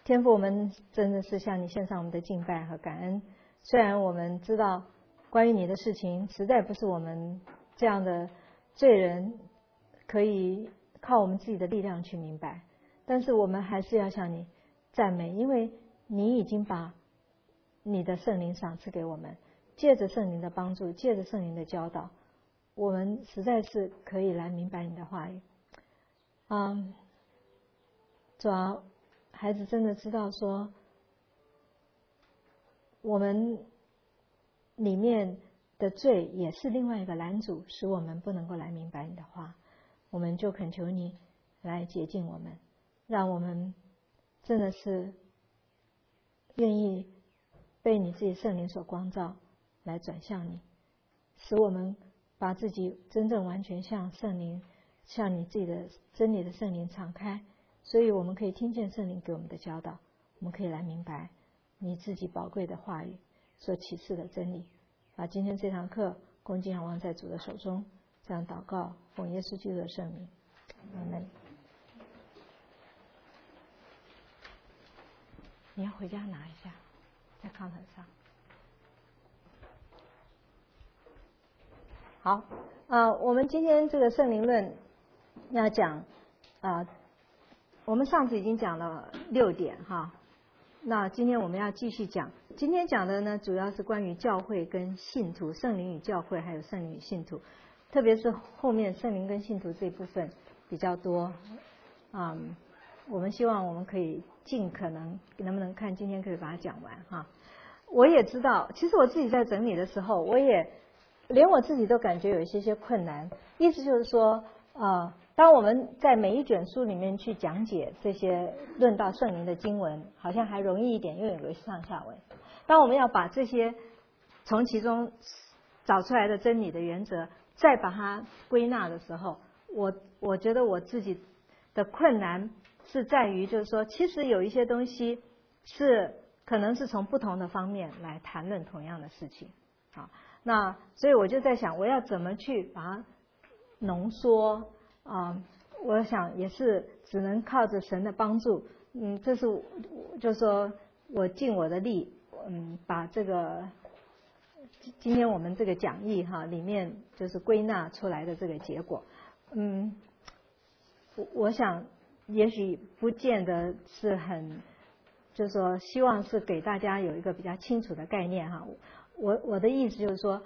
天父，我们真的是向你献上我们的敬拜和感恩。虽然我们知道关于你的事情实在不是我们这样的罪人可以靠我们自己的力量去明白，但是我们还是要向你赞美，因为你已经把你的圣灵赏赐给我们，借着圣灵的帮助，借着圣灵的教导，我们实在是可以来明白你的话语。主啊，孩子真的知道说，我们里面的罪也是另外一个拦阻，使我们不能够来明白你的话。我们就恳求你来洁净我们，让我们真的是愿意被你自己圣灵所光照，来转向你，使我们把自己真正完全向圣灵，向你自己的真理的圣灵敞开，所以我们可以听见圣灵给我们的教导，我们可以来明白你自己宝贵的话语所启示的真理。把今天这堂课恭敬仰望在主的手中，这样祷告，奉耶稣基督的圣名，阿们。你要回家拿一下，在炕头上。好，我们今天这个圣灵论要讲我们上次已经讲了6点哈，那今天我们要继续讲。今天讲的呢，主要是关于教会跟信徒，圣灵与教会，还有圣灵与信徒，特别是后面圣灵跟信徒这部分比较多。我们希望我们可以尽可能，能不能看今天可以把它讲完哈。我也知道，其实我自己在整理的时候，我也连我自己都感觉有一些困难。意思就是说，当我们在每一卷书里面去讲解这些论到圣灵的经文，好像还容易一点，因为有个上下文。当我们要把这些从其中找出来的真理的原则，再把它归纳的时候，我觉得我自己的困难是在于，就是说，其实有一些东西是可能是从不同的方面来谈论同样的事情。好，那所以我就在想，我要怎么去把它浓缩我想也是只能靠着神的帮助。这是就是说我尽我的力，把这个今天我们这个讲义里面就是归纳出来的这个结果。我想也许不见得是很，就是说希望是给大家有一个比较清楚的概念哈。我的意思就是说，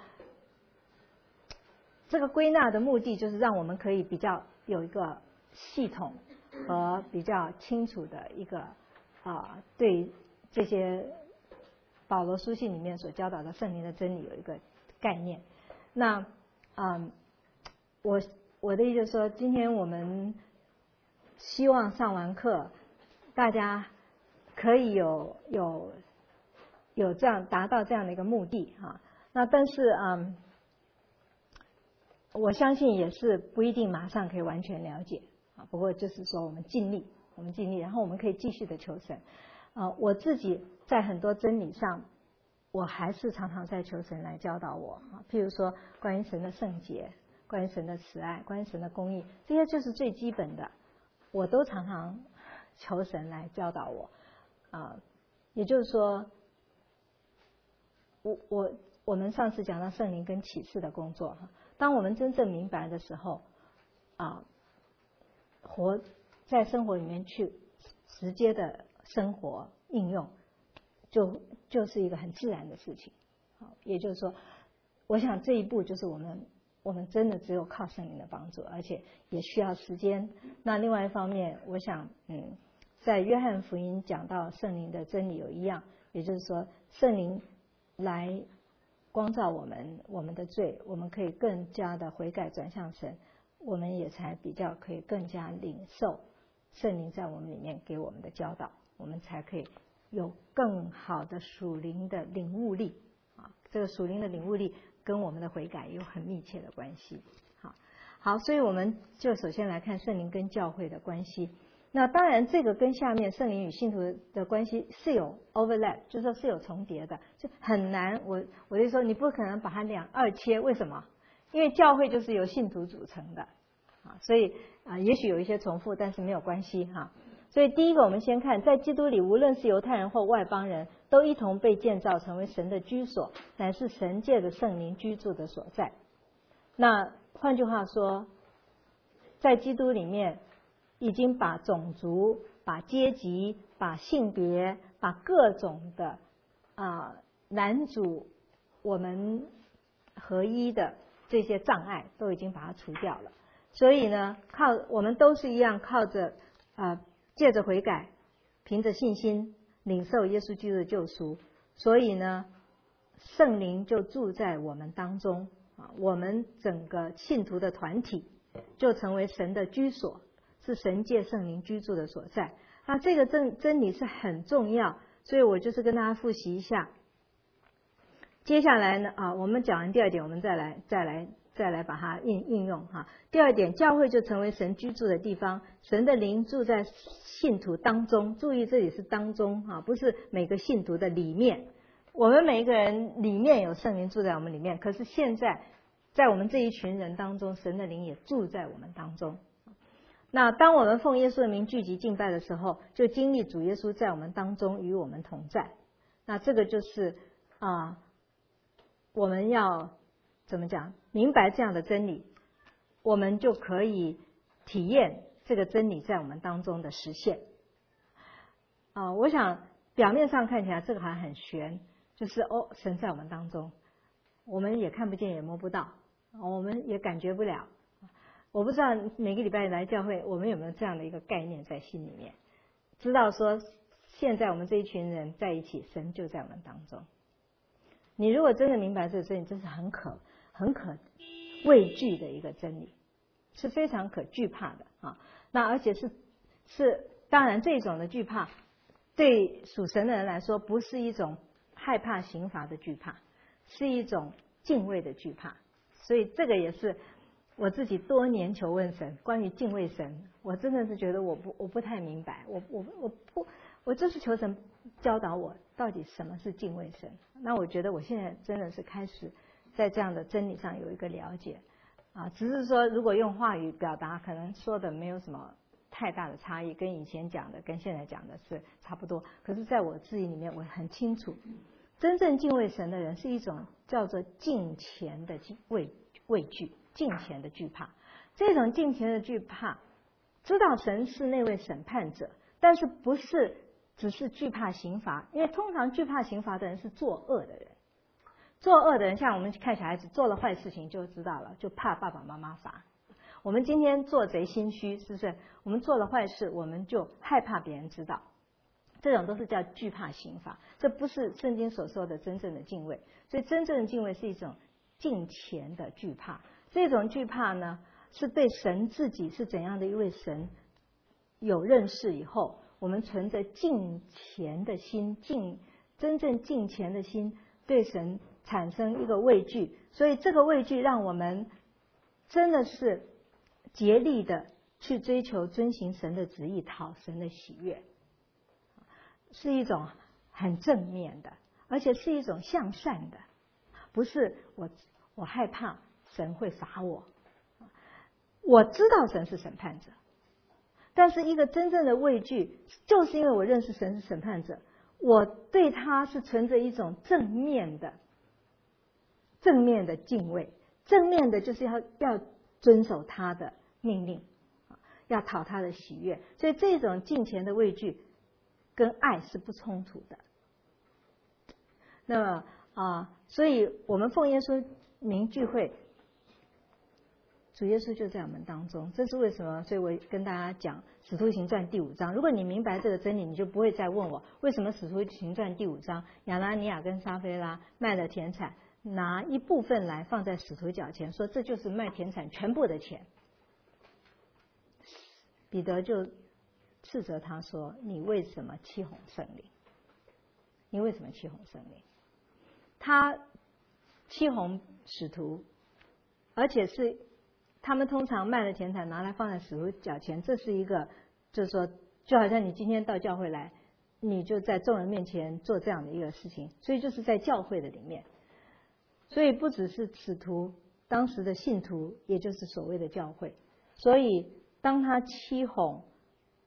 这个归纳的目的就是让我们可以比较有一个系统和比较清楚的一个对这些保罗书信里面所教导的圣灵的真理有一个概念。那我的意思就是说，今天我们希望上完课，大家可以有这样达到这样的一个目的哈。那但是我相信也是不一定马上可以完全了解不过就是说我们尽力，然后我们可以继续的求神。我自己在很多真理上，我还是常常在求神来教导我譬如说关于神的圣洁，关于神的慈爱，关于神的公义，这些就是最基本的，我都常常求神来教导我也就是说，我们上次讲到圣灵跟启示的工作当我们真正明白的时候活在生活里面去直接的生活应用，就是一个很自然的事情也就是说，我想这一步就是我们真的只有靠圣灵的帮助，而且也需要时间。那另外一方面，我想在约翰福音讲到圣灵的真理有一样，也就是说圣灵来光照我们的罪，我们可以更加的悔改转向神，我们也才比较可以更加领受圣灵在我们里面给我们的教导，我们才可以有更好的属灵的领悟力这个属灵的领悟力跟我们的悔改有很密切的关系。好，所以我们就首先来看圣灵跟教会的关系。那当然这个跟下面圣灵与信徒的关系是有 overlap， 就是说是有重叠的，就很难我就说你不可能把它二切。为什么？因为教会就是由信徒组成的所以也许有一些重复，但是没有关系所以第一个我们先看，在基督里无论是犹太人或外邦人，都一同被建造成为神的居所，乃是神借着圣灵居住的所在。那换句话说，在基督里面已经把种族、把阶级、把性别、把各种的男主我们合一的这些障碍都已经把它除掉了。所以呢，我们都是一样靠着借着悔改，凭着信心领受耶稣基督的救赎。所以呢，圣灵就住在我们当中我们整个信徒的团体就成为神的居所，是神借圣灵居住的所在。那这个真理是很重要，所以我就是跟大家复习一下。接下来呢我们讲完第二点，我们再来把它应用第二点，教会就成为神居住的地方，神的灵住在信徒当中。注意这里是当中不是每个信徒的里面。我们每一个人里面有圣灵住在我们里面，可是现在在我们这一群人当中，神的灵也住在我们当中。那当我们奉耶稣的名聚集敬拜的时候，就经历主耶稣在我们当中与我们同在。那这个就是我们要怎么讲？明白这样的真理，我们就可以体验这个真理在我们当中的实现。我想表面上看起来这个还很玄，就是神在我们当中，我们也看不见也摸不到，我们也感觉不了。我不知道每个礼拜来教会，我们有没有这样的一个概念在心里面，知道说现在我们这一群人在一起，神就在我们当中。你如果真的明白这个真理，这是很可畏惧的一个真理，是非常可惧怕的那而且是当然这种的惧怕，对属神的人来说，不是一种害怕刑罚的惧怕，是一种敬畏的惧怕。所以这个也是我自己多年求问神关于敬畏神，我真的是觉得我不太明白，我就是求神教导我到底什么是敬畏神。那我觉得我现在真的是开始在这样的真理上有一个了解只是说如果用话语表达，可能说的没有什么太大的差异，跟以前讲的跟现在讲的是差不多。可是在我自己里面我很清楚，真正敬畏神的人是一种叫做敬虔的畏惧，敬虔的惧怕。这种敬虔的惧怕，知道神是那位审判者，但是不是只是惧怕刑罚，因为通常惧怕刑罚的人是作恶的人。作恶的人，像我们看小孩子做了坏事情就知道了，就怕爸爸妈妈罚。我们今天做贼心虚，是不是？我们做了坏事，我们就害怕别人知道，这种都是叫惧怕刑罚，这不是圣经所说的真正的敬畏。所以真正的敬畏是一种敬虔的惧怕。这种惧怕呢，是对神自己是怎样的一位神有认识以后，我们存着敬虔的心，真正敬虔的心，对神产生一个畏惧。所以这个畏惧让我们真的是竭力的去追求遵行神的旨意，讨神的喜悦，是一种很正面的，而且是一种向善的，不是我害怕神会罚我。我知道神是审判者，但是一个真正的畏惧，就是因为我认识神是审判者，我对他是存着一种正面的敬畏。正面的就是要遵守他的命令，要讨他的喜悦。所以这种敬虔的畏惧跟爱是不冲突的。那么所以我们奉耶稣名聚会，主耶稣就在我们当中，这是为什么？所以我跟大家讲使徒行传第5章，如果你明白这个真理，你就不会再问我为什么使徒行传第5章亚拿尼亚跟撒非拉卖了田产，拿一部分来放在使徒脚前，说这就是卖田产全部的钱。彼得就斥责他说，你为什么欺哄圣灵？你为什么欺哄圣灵？他欺哄使徒，而且是他们通常卖了田产拿来放在使徒脚前，这是一个就是说就好像你今天到教会来，你就在众人面前做这样的一个事情，所以就是在教会的里面。所以不只是使徒，当时的信徒也就是所谓的教会。所以当他欺哄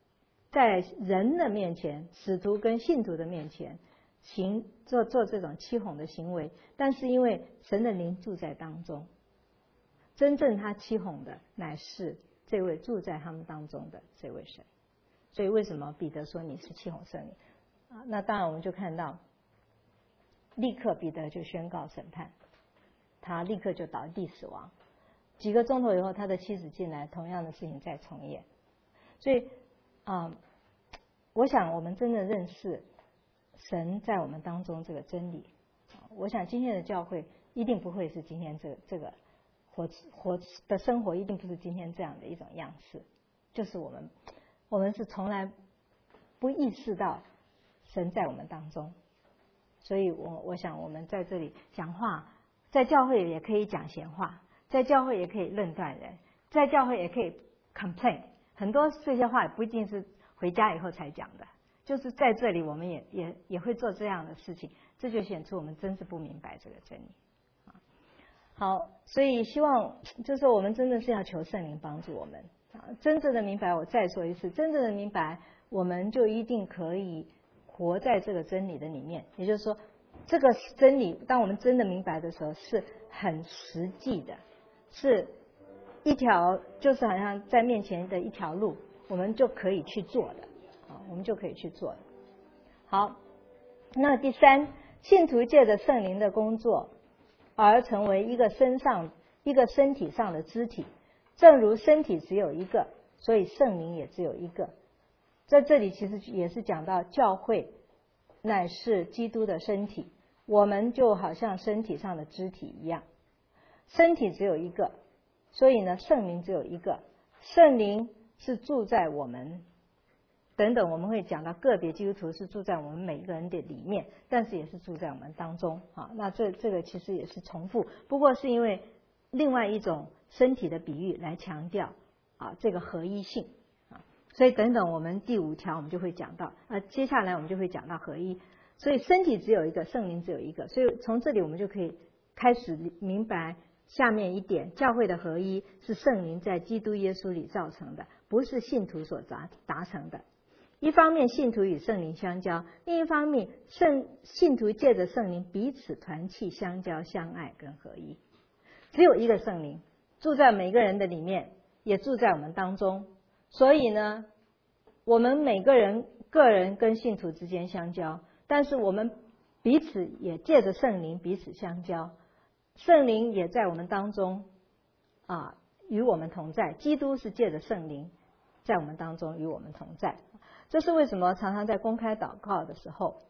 在人的面前，使徒跟信徒的面前做这种欺哄的行为，但是因为神的灵住在当中，真正他欺哄的乃是这位住在他们当中的这位神。所以为什么彼得说你是欺哄圣灵啊？那当然我们就看到，立刻彼得就宣告审判，他立刻就倒地死亡。几个钟头以后，他的妻子进来，同样的事情再重演。所以我想我们真的认识神在我们当中这个真理，我想今天的教会一定不会是今天这个活的生活，一定不是今天这样的一种样式。就是我们是从来不意识到神在我们当中，所以我想我们在这里讲话，在教会也可以讲闲话，在教会也可以论断人，在教会也可以 complain， 很多这些话也不一定是回家以后才讲的，就是在这里我们也会做这样的事情，这就显出我们真是不明白这个真理。好，所以希望就是我们真的是要求圣灵帮助我们真正的明白。我再说一次，真正的明白，我们就一定可以活在这个真理的里面。也就是说，这个真理当我们真的明白的时候，是很实际的，是一条就是好像在面前的一条路，我们就可以去做的我们就可以去做的。好，那第三，信徒借着圣灵的工作而成为一个身体上的肢体，正如身体只有一个，所以圣灵也只有一个。在这里其实也是讲到教会乃是基督的身体，我们就好像身体上的肢体一样，身体只有一个，所以呢圣灵只有一个，圣灵是住在我们等等，我们会讲到个别基督徒是住在我们每个人的里面，但是也是住在我们当中那这个其实也是重复，不过是因为另外一种身体的比喻来强调这个合一性所以等等我们第5条我们就会讲到接下来我们就会讲到合一。所以身体只有一个，圣灵只有一个，所以从这里我们就可以开始明白下面一点，教会的合一是圣灵在基督耶稣里造成的，不是信徒所达成的。一方面信徒与圣灵相交，另一方面信徒借着圣灵彼此团契相交相爱跟合一。只有一个圣灵住在每个人的里面，也住在我们当中，所以呢我们每个人个人跟信徒之间相交，但是我们彼此也借着圣灵彼此相交，圣灵也在我们当中与我们同在，基督是借着圣灵在我们当中与我们同在。这是为什么常常在公开祷告的时候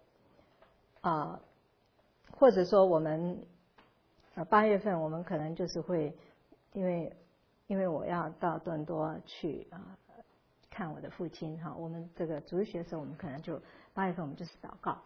或者说我们8月份我们可能就是会因为我要到多伦多去看我的父亲我们这个主日学的时候，我们可能就8月份我们就是祷告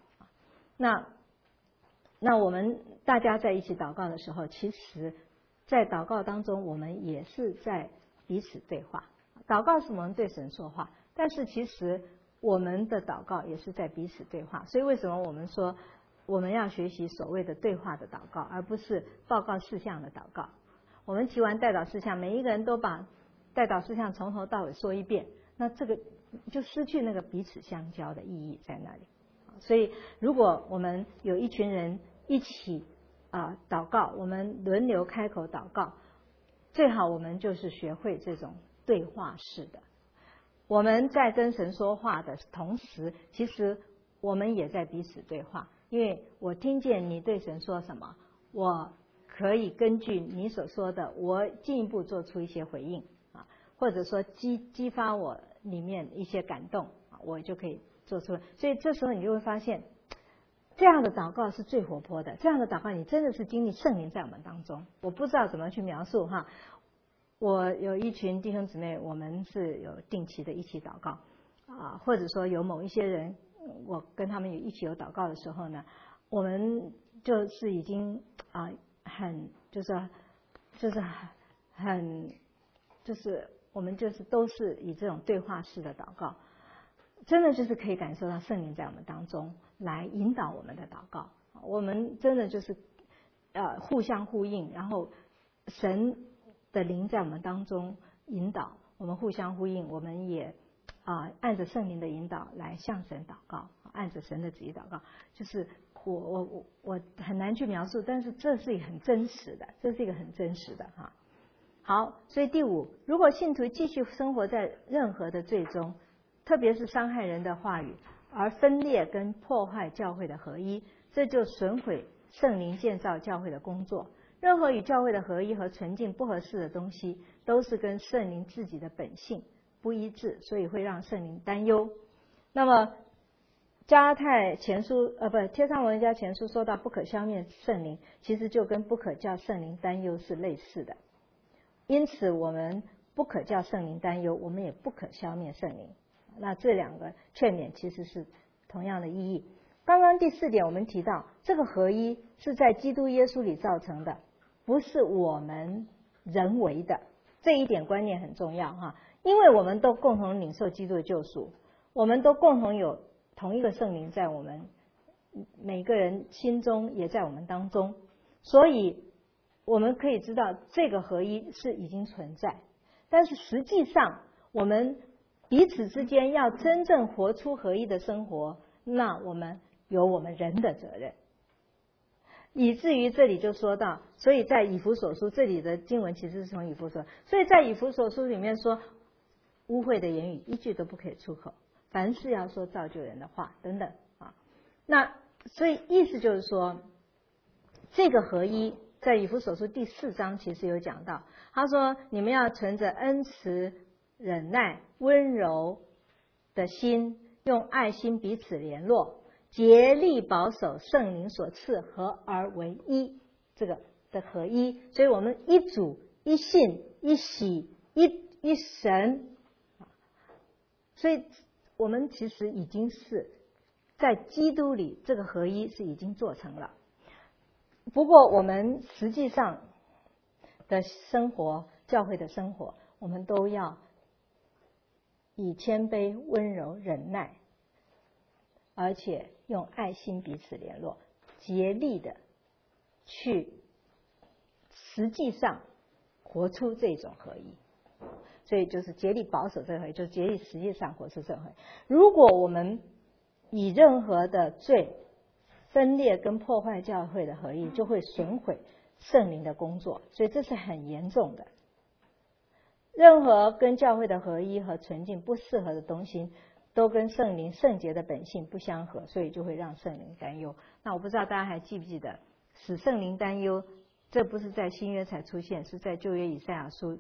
那我们大家在一起祷告的时候，其实在祷告当中我们也是在彼此对话。祷告是我们对神说话，但是其实我们的祷告也是在彼此对话。所以为什么我们说我们要学习所谓的对话的祷告，而不是报告事项的祷告。我们提完代祷事项，每一个人都把代祷事项从头到尾说一遍，那这个就失去那个彼此相交的意义在那里。所以如果我们有一群人一起祷告，我们轮流开口祷告，最好我们就是学会这种对话式的。我们在跟神说话的同时，其实我们也在彼此对话，因为我听见你对神说什么，我可以根据你所说的，我进一步做出一些回应或者说激发我里面一些感动我就可以做出来。所以这时候你就会发现，这样的祷告是最活泼的，这样的祷告你真的是经历圣灵在我们当中。我不知道怎么去描述我有一群弟兄姊妹，我们是有定期的一起祷告或者说有某一些人我跟他们一起有祷告的时候呢，我们就是已经很就是我们就是都是以这种对话式的祷告，真的就是可以感受到圣灵在我们当中来引导我们的祷告。我们真的就是互相呼应，然后神的灵在我们当中引导，我们互相呼应，我们也按着圣灵的引导来向神祷告，按着神的旨意祷告，就是我很难去描述，但是这是一个很真实的，这是一个很真实的哈。好，所以第五，如果信徒继续生活在任何的罪中，特别是伤害人的话语，而分裂跟破坏教会的合一，这就损毁圣灵建造教会的工作。任何与教会的合一和纯净不合适的东西，都是跟圣灵自己的本性不一致，所以会让圣灵担忧。那么加太前书帖撒罗尼迦前书说到不可消灭圣灵，其实就跟不可叫圣灵担忧是类似的。因此我们不可叫圣灵担忧，我们也不可消灭圣灵。那这两个劝勉其实是同样的意义。刚刚第4点我们提到，这个合一是在基督耶稣里造成的，不是我们人为的，这一点观念很重要哈。因为我们都共同领受基督的救赎，我们都共同有同一个圣灵在我们每个人心中，也在我们当中，所以我们可以知道这个合一是已经存在。但是实际上我们彼此之间要真正活出合一的生活，那我们有我们人的责任。以至于这里就说到，所以在以弗所书，这里的经文其实是从以弗所，所以在以弗所书里面说，污秽的言语一句都不可以出口，凡事要说造就人的话等等啊。那所以意思就是说，这个合一在以弗所书第4章其实有讲到，他说你们要存着恩慈、忍耐、温柔的心，用爱心彼此联络，竭力保守圣灵所赐合而为一，这个的合一。所以我们一主、一信、一喜、一神，所以我们其实已经是在基督里，这个合一是已经做成了。不过我们实际上的生活，教会的生活，我们都要以谦卑、温柔、忍耐，而且用爱心彼此联络，竭力的去实际上活出这种合一。所以就是竭力保守这个合一，就是竭力实际上活出这个合一。如果我们以任何的罪分裂跟破坏教会的合一，就会损毁圣灵的工作，所以这是很严重的。任何跟教会的合一和纯净不适合的东西，都跟圣灵圣洁的本性不相合，所以就会让圣灵担忧。那我不知道大家还记不记得，使圣灵担忧，这不是在新约才出现，是在旧约以赛亚书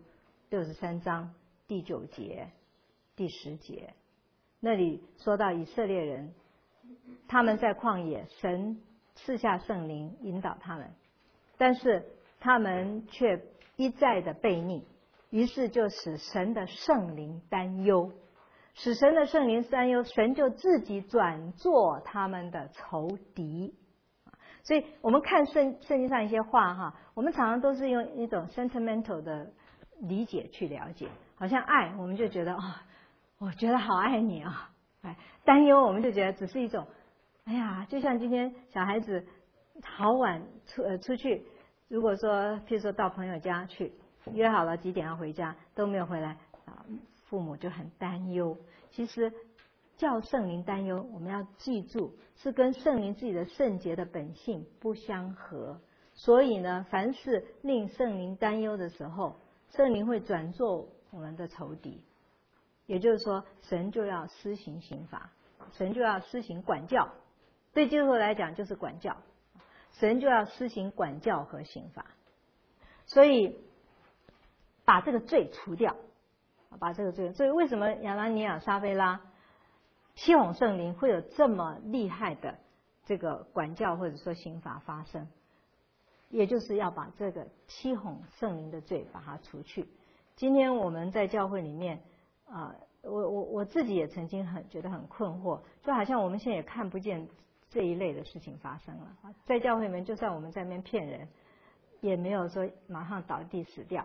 63章第9节、第10节，那里说到以色列人，他们在旷野，神赐下圣灵引导他们，但是他们却一再的悖逆，于是就使神的圣灵担忧，使神的圣灵担忧，神就自己转做他们的仇敌。所以我们看圣经上一些话哈，我们常常都是用一种 sentimental 的理解去了解，好像爱我们就觉得我觉得好爱你啊，担忧我们就觉得只是一种，哎呀，就像今天小孩子好晚出去，如果说譬如说到朋友家去，约好了几点要回家都没有回来啊，父母就很担忧。其实叫圣灵担忧，我们要记住是跟圣灵自己的圣洁的本性不相合，所以呢，凡是令圣灵担忧的时候，圣灵会转做我们的仇敌，也就是说神就要施行刑罚，神就要施行管教，对基督徒来讲就是管教，神就要施行管教和刑罚，所以把这个罪除掉，把这个罪。所以为什么亚拿尼亚、撒非拉欺哄圣灵会有这么厉害的这个管教或者说刑罚发生，也就是要把这个欺哄圣灵的罪把它除去。今天我们在教会里面我自己也曾经觉得很困惑，就好像我们现在也看不见这一类的事情发生了。在教会里面，就算我们在那边骗人，也没有说马上倒地死掉。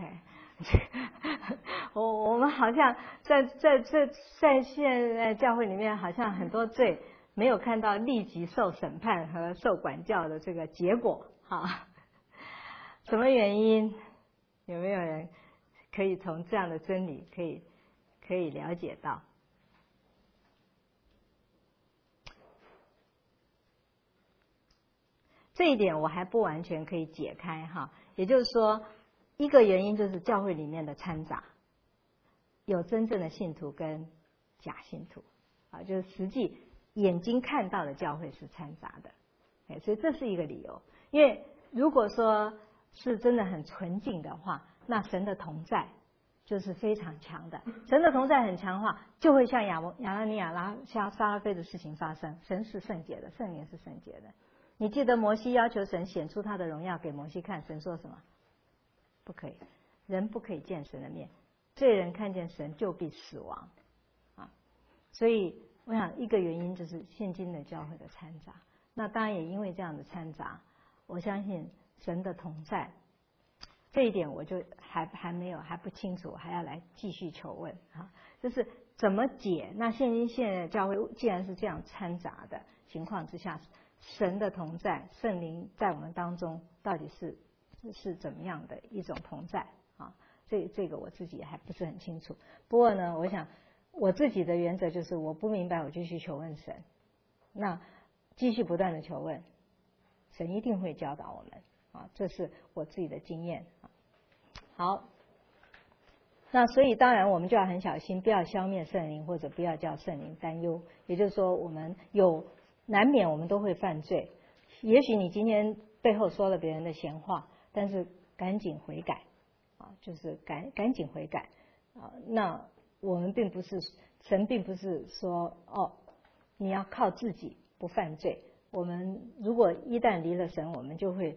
我们好像在现在教会里面，好像很多罪没有看到立即受审判和受管教的这个结果。什么原因？有没有人可以从这样的真理可以了解到？ 这一点我还不完全可以解开哈。也就是说，一个原因就是教会里面的掺杂，有真正的信徒跟假信徒啊，就是实际眼睛看到的教会是掺杂的，所以这是一个理由。因为如果说是真的很纯净的话，那神的同在就是非常强的。神的同在很强的话，就会像亚拿尼亚像撒拉菲的事情发生。神是圣洁的，圣灵是圣洁的。你记得摩西要求神显出他的荣耀给摩西看，神说什么？不可以，人不可以见神的面，罪人看见神就必死亡啊。所以我想一个原因就是现今的教会的掺杂。那当然也因为这样的掺杂，我相信神的同在这一点我就还没有还不清楚，还要来继续求问啊，就是怎么解？那现在的教会既然是这样掺杂的情况之下，神的同在，圣灵在我们当中到底是怎么样的一种同在啊？这个我自己还不是很清楚。不过呢，我想我自己的原则就是我不明白我继续求问神，那继续不断的求问，神一定会教导我们啊，这是我自己的经验啊。好，那所以当然我们就要很小心，不要消灭圣灵，或者不要叫圣灵担忧。也就是说，我们难免我们都会犯罪。也许你今天背后说了别人的闲话，但是赶紧悔改啊，就是赶紧悔改啊。那我们神并不是说你要靠自己不犯罪。我们如果一旦离了神，我们就会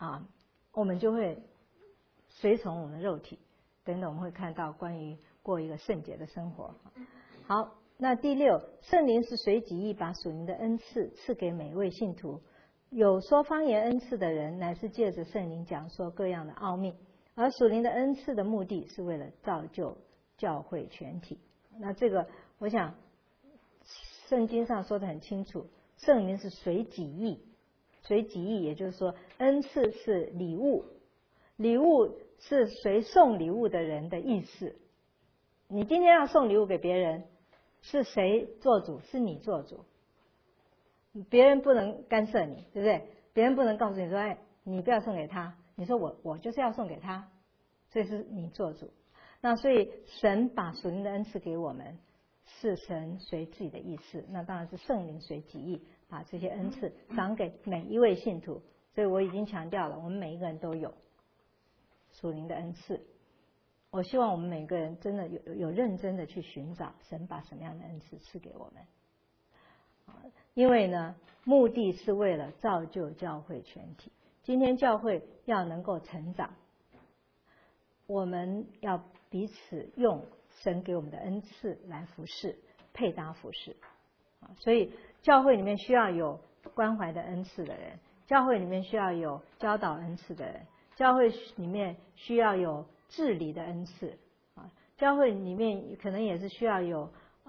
随从我们肉体等等，我们会看到关于过一个圣洁的生活。好，那第六，圣灵是随己意把属灵的恩赐赐给每位信徒。有说方言恩赐的人，乃是借着圣灵讲说各样的奥秘，而属灵的恩赐的目的是为了造就教会全体。那这个我想圣经上说得很清楚，圣灵是随己意，随己意也就是说恩赐是礼物，礼物是随送礼物的人的意思。你今天要送礼物给别人，是谁做主？是你做主，别人不能干涉你，对不对？别人不能告诉你说，哎，你不要送给他，你说我就是要送给他，所以是你做主。那所以神把属灵的恩赐给我们，是神随自己的意思，那当然是圣灵随己意把这些恩赐赏给每一位信徒。所以我已经强调了，我们每一个人都有属灵的恩赐。我希望我们每个人真的有认真的去寻找神把什么样的恩赐赐给我们，因为呢，目的是为了造就教会全体。今天教会要能够成长，我们要彼此用神给我们的恩赐来服侍，配搭服侍。所以教会里面需要有关怀的恩赐的人，教会里面需要有教导恩赐的人，教会里面需要有治理的恩赐啊，教会里面可能也是需要有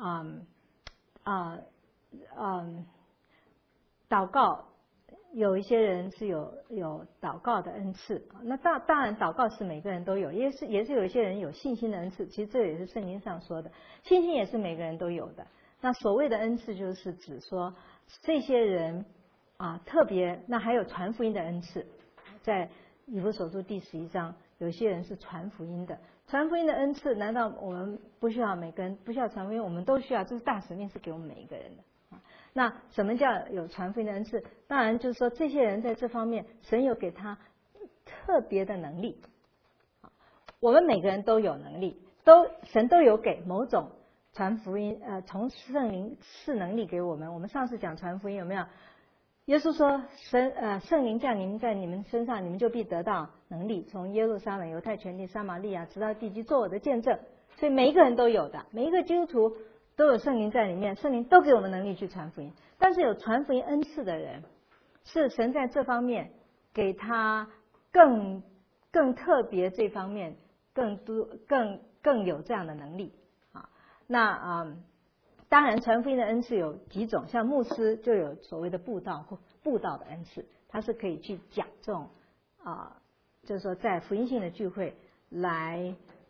祷告，有一些人是有祷告的恩赐。那当然祷告是每个人都有，也是有一些人有信心的恩赐，其实这也是圣经上说的，信心也是每个人都有的。那所谓的恩赐就是指说这些人特别，那还有传福音的恩赐，在以弗所书第11章，有些人是传福音的。传福音的恩赐，难道我们不需要每个人不需要传福音？我们都需要，这是大使命，是给我们每一个人的。那什么叫有传福音的恩赐？当然就是说这些人在这方面，神有给他特别的能力。我们每个人都有能力，神都有给某种传福音，从圣灵赐能力给我们。我们上次讲传福音有没有？耶稣说圣灵降临在你们身上，你们就必得到能力，从耶路撒冷、犹太全地、撒玛利亚直到地极做我的见证。所以每一个人都有的，每一个基督徒都有圣灵在里面，圣灵都给我们能力去传福音。但是有传福音恩赐的人，是神在这方面给他更特别，这方面更有这样的能力啊。那当然传福音的恩赐有几种，像牧师就有所谓的布道的恩赐，他是可以去讲这种就是说在福音性的聚会来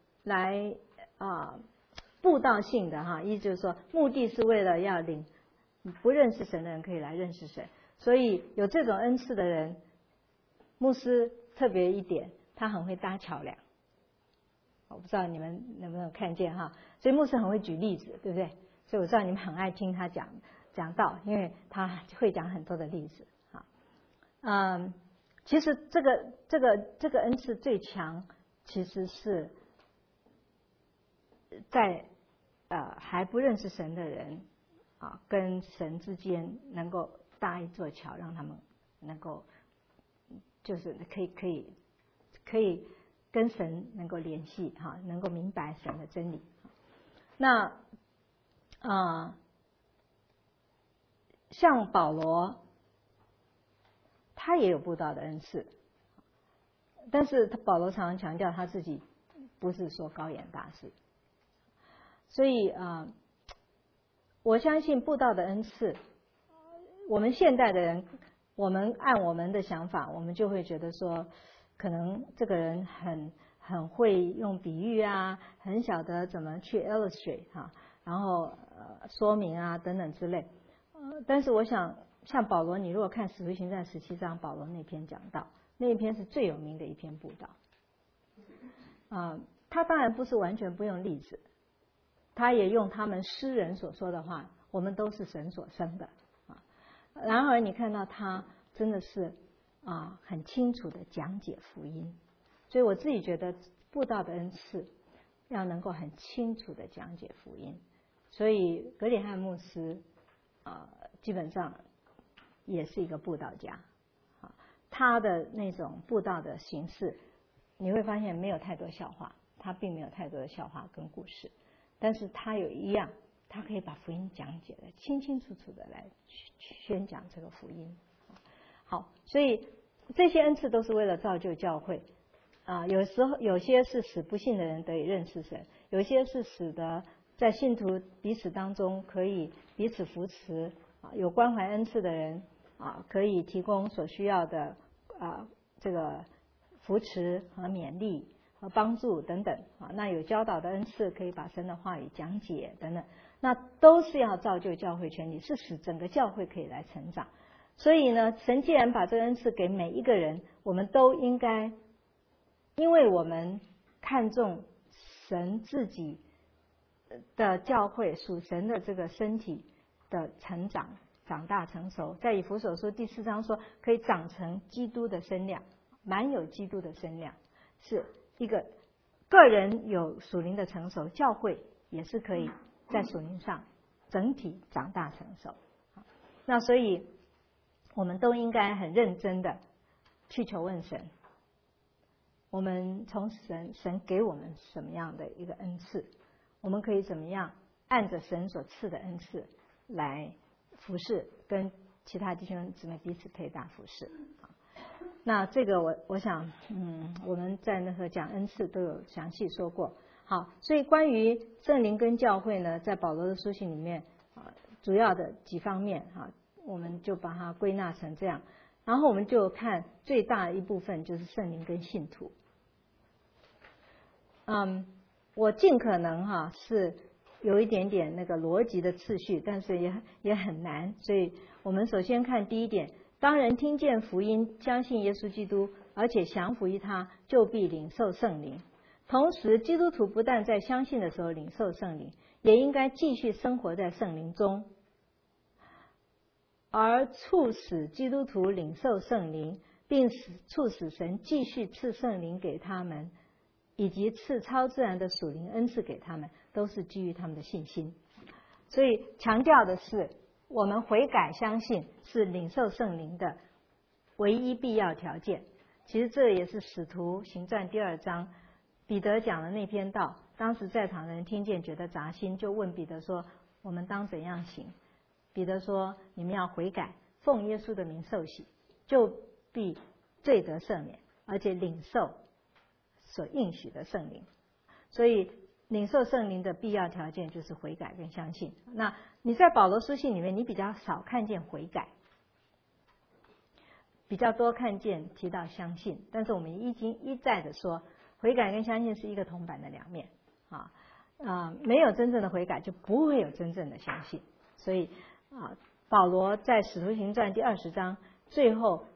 布道性的意思就是说目的是为了要领不认识神的人可以来认识神，所以有这种恩赐的人牧师特别一点，他很会搭桥梁。我不知道你们能不能看见哈，所以牧师很会举例子，对不对？所以我知道你们很爱听他讲道，因为他会讲很多的例子。其实这个恩赐最强，其实是在还不认识神的人跟神之间能够搭一座桥，让他们能够就是可以跟神能够联系能够明白神的真理。那像保罗，他也有布道的恩赐，但是保罗常常强调他自己不是说高言大士，所以我相信布道的恩赐，我们现代的人，我们按我们的想法，我们就会觉得说，可能这个人很会用比喻啊，很晓得怎么去 illustrate 然后说明啊等等之类。但是我想，像保罗，你如果看《使徒行传》17章，保罗那篇讲道，那一篇是最有名的一篇布道。他当然不是完全不用例子，他也用他们诗人所说的话，我们都是神所生的然而你看到他真的是很清楚的讲解福音，所以我自己觉得布道的恩赐要能够很清楚的讲解福音。所以格里汉牧师基本上也是一个布道家他的那种布道的形式，你会发现没有太多笑话，他并没有太多的笑话跟故事，但是他有一样，他可以把福音讲解的清清楚楚的来宣讲这个福音。好，所以这些恩赐都是为了造就教会有时候有些是使不信的人得以认识神，有些是使得在信徒彼此当中可以彼此扶持有关怀恩赐的人可以提供所需要的这个扶持和勉励和帮助等等那有教导的恩赐可以把神的话语讲解等等，那都是要造就教会全体，是使整个教会可以来成长。所以呢，神既然把这个恩赐给每一个人，我们都应该，因为我们看重神自己的教会属神的这个身体的成长长大成熟，在以弗所书第4章说可以长成基督的身量，满有基督的身量，是一个个人有属灵的成熟，教会也是可以在属灵上整体长大成熟。那所以我们都应该很认真的去求问神，我们从神给我们什么样的一个恩赐，我们可以怎么样按着神所赐的恩赐来服侍，跟其他弟兄姊妹彼此配搭服侍。那这个我想我们在那个讲恩赐都有详细说过。好，所以关于圣灵跟教会呢，在保罗的书信里面主要的几方面我们就把它归纳成这样，然后我们就看最大的一部分就是圣灵跟信徒。我尽可能是有一点点那个逻辑的次序，但是也很难，所以我们首先看第一点，当人听见福音，相信耶稣基督，而且降服于他，就必领受圣灵。同时基督徒不但在相信的时候领受圣灵，也应该继续生活在圣灵中，而促使基督徒领受圣灵，并促使神继续赐圣灵给他们，以及赐超自然的属灵恩赐给他们，都是基于他们的信心。所以强调的是，我们悔改相信是领受圣灵的唯一必要条件。其实这也是使徒行传第2章彼得讲的那篇道，当时在场的人听见觉得扎心，就问彼得说，我们当怎样行？彼得说，你们要悔改，奉耶稣的名受洗，就必罪得赦免，而且领受所应许的圣灵。所以领受圣灵的必要条件就是悔改跟相信。那你在保罗书信里面，你比较少看见悔改，比较多看见提到相信，但是我们已经一再的说，悔改跟相信是一个铜板的两面没有真正的悔改，就不会有真正的相信。所以保罗在使徒行传第20章最后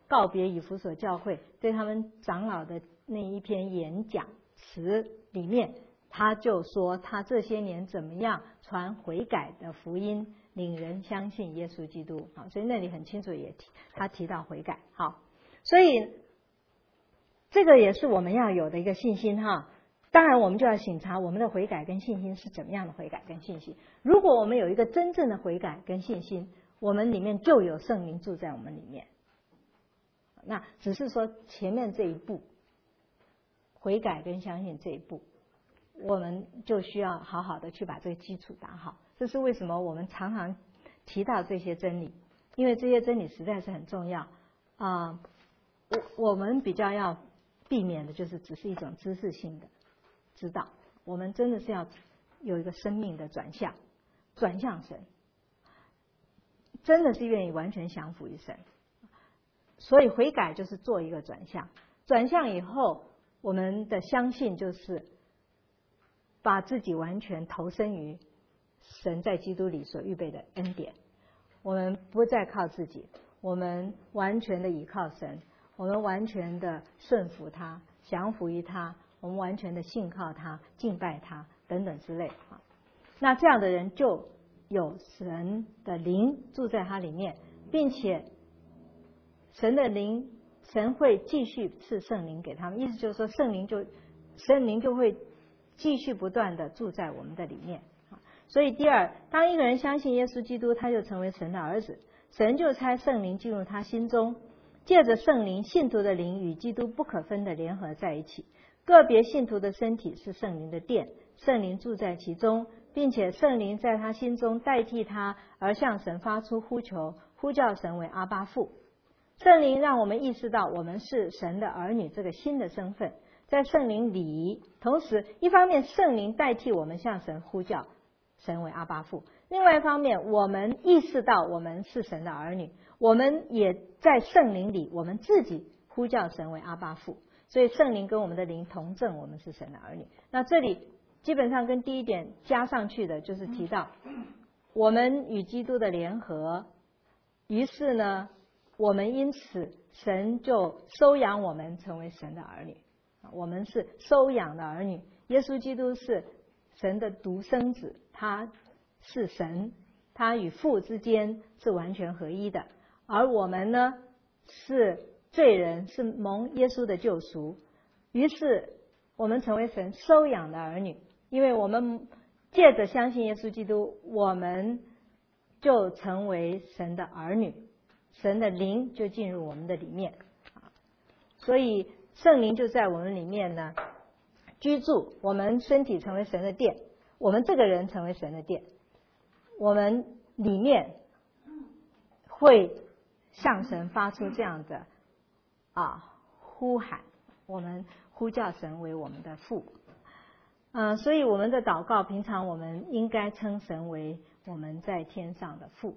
告别以弗所教会对他们长老的那一篇演讲词里面，他就说他这些年怎么样传悔改的福音，领人相信耶稣基督。好，所以那里很清楚也他提到悔改。好，所以这个也是我们要有的一个信心哈。当然我们就要审查我们的悔改跟信心是怎么样的悔改跟信心。如果我们有一个真正的悔改跟信心，我们里面就有圣灵住在我们里面。那只是说前面这一步悔改跟相信这一步，我们就需要好好的去把这个基础打好。这是为什么我们常常提到这些真理，因为这些真理实在是很重要啊。我们比较要避免的就是只是一种知识性的知道，我们真的是要有一个生命的转向神，真的是愿意完全降服于神。所以悔改就是做一个转向以后，我们的相信就是把自己完全投身于神在基督里所预备的恩典。我们不再靠自己，我们完全的倚靠神，我们完全的顺服他，降服于他，我们完全的信靠他，敬拜他等等之类。那这样的人就有神的灵住在他里面，并且神的灵，神会继续赐圣灵给他们。意思就是说圣灵就会继续不断的住在我们的里面。所以第二，当一个人相信耶稣基督，他就成为神的儿子，神就差圣灵进入他心中，借着圣灵，信徒的灵与基督不可分的联合在一起。个别信徒的身体是圣灵的殿，圣灵住在其中，并且圣灵在他心中代替他而向神发出呼求，呼叫神为阿爸父。圣灵让我们意识到我们是神的儿女这个新的身份，在圣灵里，同时一方面圣灵代替我们向神呼叫神为阿爸父，另外一方面我们意识到我们是神的儿女，我们也在圣灵里，我们自己呼叫神为阿爸父。所以圣灵跟我们的灵同证我们是神的儿女。那这里基本上跟第一点加上去的就是提到我们与基督的联合，于是呢我们因此神就收养我们成为神的儿女，我们是收养的儿女。耶稣基督是神的独生子，他是神，他与父之间是完全合一的，而我们呢是罪人，是蒙耶稣的救赎，于是我们成为神收养的儿女。因为我们借着相信耶稣基督，我们就成为神的儿女，神的灵就进入我们的里面，所以圣灵就在我们里面呢居住，我们身体成为神的殿，我们这个人成为神的殿，我们里面会向神发出这样的呼喊，我们呼叫神为我们的父。所以我们的祷告，平常我们应该称神为我们在天上的父。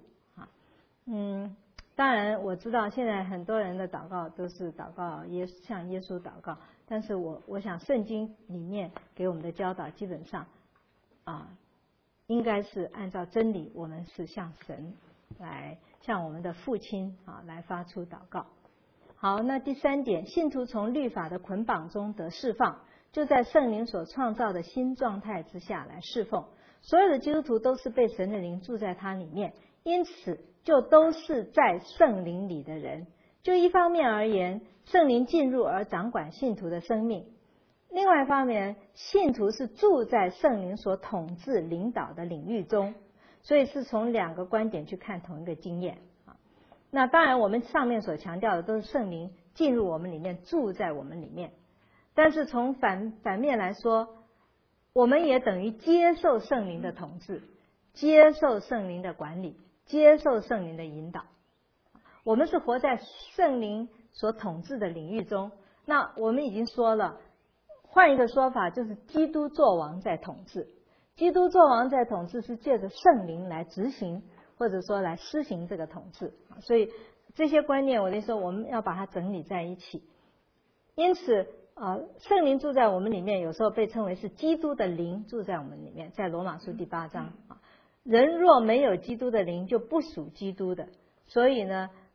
当然我知道现在很多人的祷告都是祷告向耶稣祷告，但是我想圣经里面给我们的教导基本上应该是按照真理，我们是向神来向我们的父亲来发出祷告。好，那第三点，信徒从律法的捆绑中得释放，就在圣灵所创造的新状态之下来侍奉。所有的基督徒都是被神的灵住在他里面，因此就都是在圣灵里的人。就一方面而言，圣灵进入而掌管信徒的生命；另外一方面，信徒是住在圣灵所统治领导的领域中，所以是从两个观点去看同一个经验。那当然我们上面所强调的都是圣灵进入我们里面，住在我们里面，但是从反面来说，我们也等于接受圣灵的统治，接受圣灵的管理，接受圣灵的引导。我们是活在圣灵所统治的领域中。那我们已经说了，换一个说法就是基督作王在统治。基督作王在统治是借着圣灵来执行，或者说来施行这个统治。所以这些观念我就说我们要把它整理在一起。因此圣灵住在我们里面，有时候被称为是基督的灵住在我们里面，在罗马书第8章人若没有基督的灵，就不属基督的。所以呢，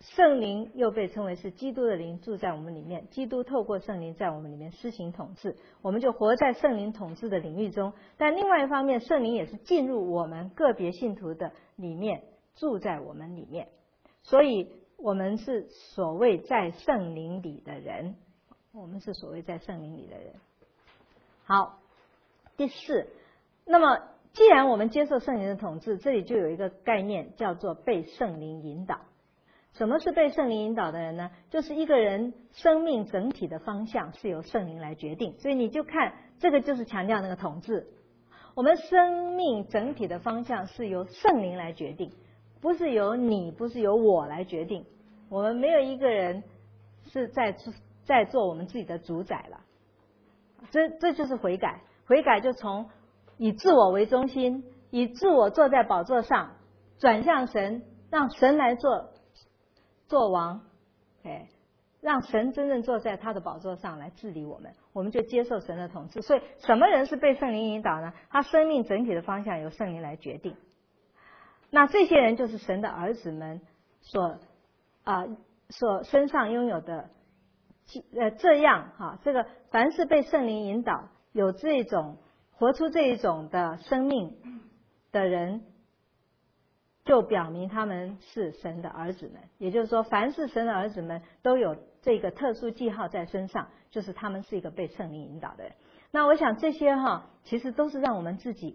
圣灵又被称为是基督的灵住在我们里面，基督透过圣灵在我们里面施行统治，我们就活在圣灵统治的领域中。但另外一方面，圣灵也是进入我们个别信徒的里面，住在我们里面，所以我们是所谓在圣灵里的人，我们是所谓在圣灵里的人。好，第四，那么既然我们接受圣灵的统治，这里就有一个概念叫做被圣灵引导。什么是被圣灵引导的人呢？就是一个人生命整体的方向是由圣灵来决定，所以你就看这个就是强调那个统治。我们生命整体的方向是由圣灵来决定，不是由你，不是由我来决定。我们没有一个人是在做我们自己的主宰了。这就是悔改，悔改就从以自我为中心，以自我坐在宝座上，转向神，让神来做王，让神真正坐在他的宝座上来治理我们，我们就接受神的统治。所以什么人是被圣灵引导呢？他生命整体的方向由圣灵来决定。那这些人就是神的儿子们所身上拥有的这样这个凡是被圣灵引导，有这种活出这一种的生命的人，就表明他们是神的儿子们。也就是说，凡是神的儿子们都有这个特殊记号在身上，就是他们是一个被圣灵引导的人。那我想这些其实都是让我们自己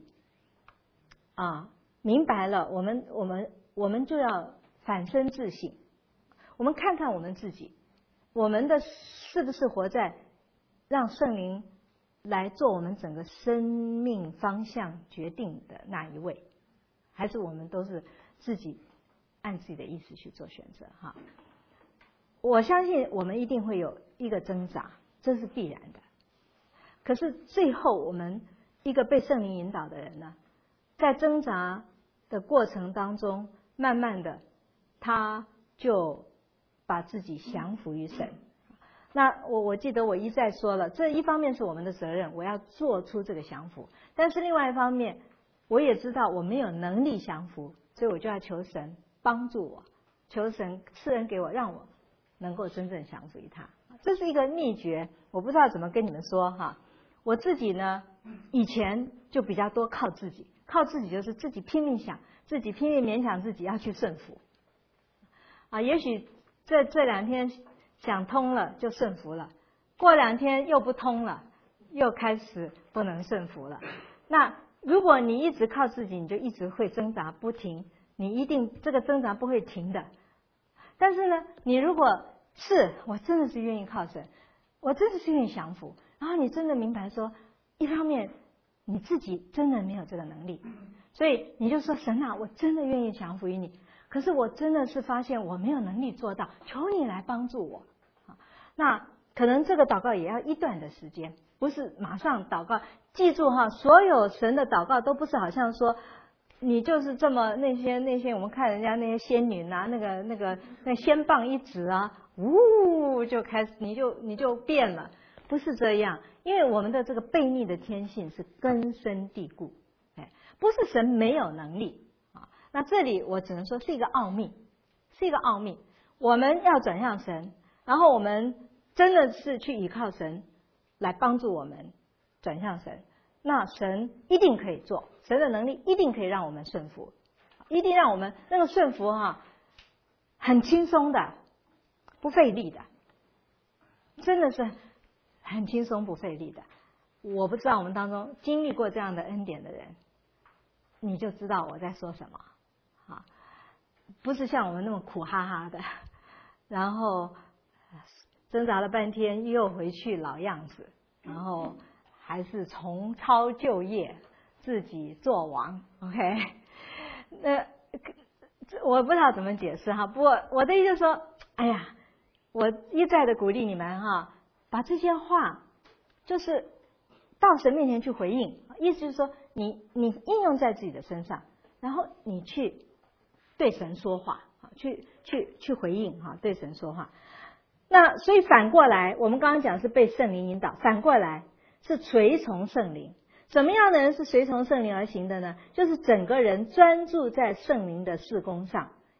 明白了，我们就要反身自省，我们看看我们自己，我们的是不是活在让圣灵来做我们整个生命方向决定的那一位，还是我们都是自己按自己的意思去做选择我相信我们一定会有一个挣扎，这是必然的。可是最后我们一个被圣灵引导的人呢，在挣扎的过程当中，慢慢的他就把自己降服于神。那我记得我一再说了，这一方面是我们的责任，我要做出这个降服，但是另外一方面我也知道我没有能力降服，所以我就要求神帮助我，求神赐恩给我，让我能够真正降服于他。这是一个秘诀，我不知道怎么跟你们说我自己呢以前就比较多靠自己就是自己拼命想，自己拼命勉强自己要去顺服也许这2天想通了就顺服了，过2天又不通了，又开始不能顺服了。那如果你一直靠自己，你就一直会挣扎不停，你一定这个挣扎不会停的。但是呢，你如果是我真的是愿意靠神，我真的是愿意降服，然后你真的明白说，一方面你自己真的没有这个能力，所以你就说神啊，我真的愿意降服于你，可是我真的是发现我没有能力做到，求你来帮助我。那可能这个祷告也要一段的时间，不是马上祷告。记住所有神的祷告都不是好像说你就是这么那些我们看人家那些仙女拿那仙棒一指就开始你就变了，不是这样。因为我们的这个悖逆的天性是根深蒂固，不是神没有能力那这里我只能说是一个奥秘，我们要转向神，然后我们真的是去依靠神来帮助我们转向神，那神一定可以做，神的能力一定可以让我们顺服，一定让我们那个顺服很轻松的，不费力的，真的是很轻松不费力的。我不知道我们当中经历过这样的恩典的人，你就知道我在说什么不是像我们那么苦哈哈的，然后挣扎了半天又回去老样子，然后还是重操旧业，自己做王。 OK， 那我不知道怎么解释不过我的意思是说，哎呀，我一再的鼓励你们把这些话就是到神面前去回应，意思就是说你应用在自己的身上，然后你去对神说话，去回应对神说话。那所以反过来，我们刚刚讲是被圣灵引导，反过来是随从圣灵。什么样的人是随从圣灵而行的呢？就是整个人专注在圣灵的事工上，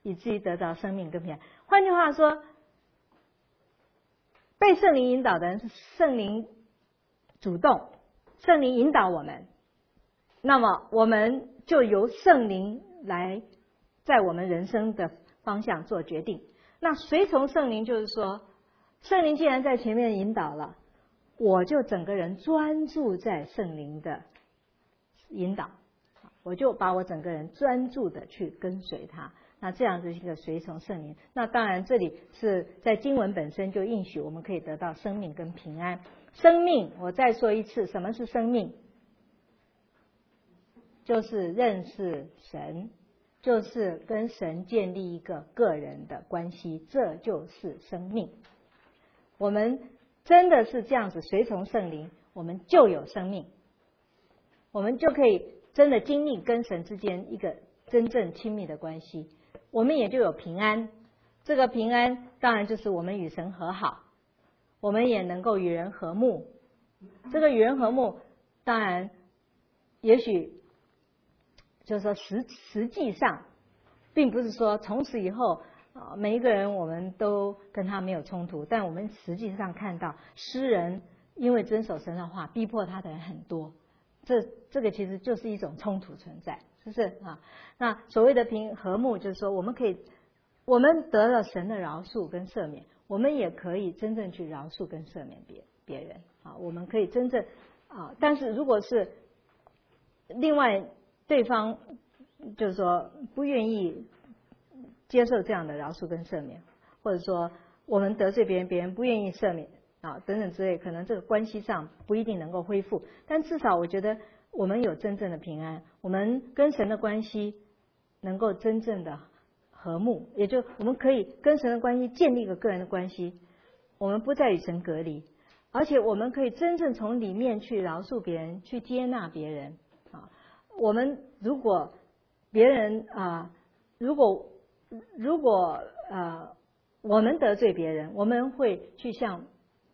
以至于得到生命跟平安。换句话说，被圣灵引导的人是圣灵主动，圣灵引导我们，那么我们就由圣灵来在我们人生的方向做决定。那随从圣灵就是说，圣灵既然在前面引导了，我就整个人专注在圣灵的引导，我就把我整个人专注的去跟随他。那这样是一个随从圣灵。那当然这里是在经文本身就应许我们可以得到生命跟平安。生命，我再说一次，什么是生命？就是认识神，就是跟神建立一个个人的关系，这就是生命。我们真的是这样子随从圣灵，我们就有生命，我们就可以真的经历跟神之间一个真正亲密的关系，我们也就有平安。这个平安当然就是我们与神和好，我们也能够与人和睦。这个与人和睦当然也许就是说实际上并不是说从此以后每一个人我们都跟他没有冲突，但我们实际上看到诗人因为遵守神的话逼迫他的人很多，这个其实就是一种冲突存在，是不是啊？那所谓的和睦就是说我们得了神的饶恕跟赦免，我们也可以真正去饶恕跟赦免别人啊，我们可以真正但是如果是另外对方就是说不愿意接受这样的饶恕跟赦免，或者说我们得罪别人，别人不愿意赦免等等之类，可能这个关系上不一定能够恢复，但至少我觉得我们有真正的平安，我们跟神的关系能够真正的和睦，也就我们可以跟神的关系建立一个个人的关系，我们不再与神隔离，而且我们可以真正从里面去饶恕别人，去接纳别人我们如果别人如果我们得罪别人，我们会去向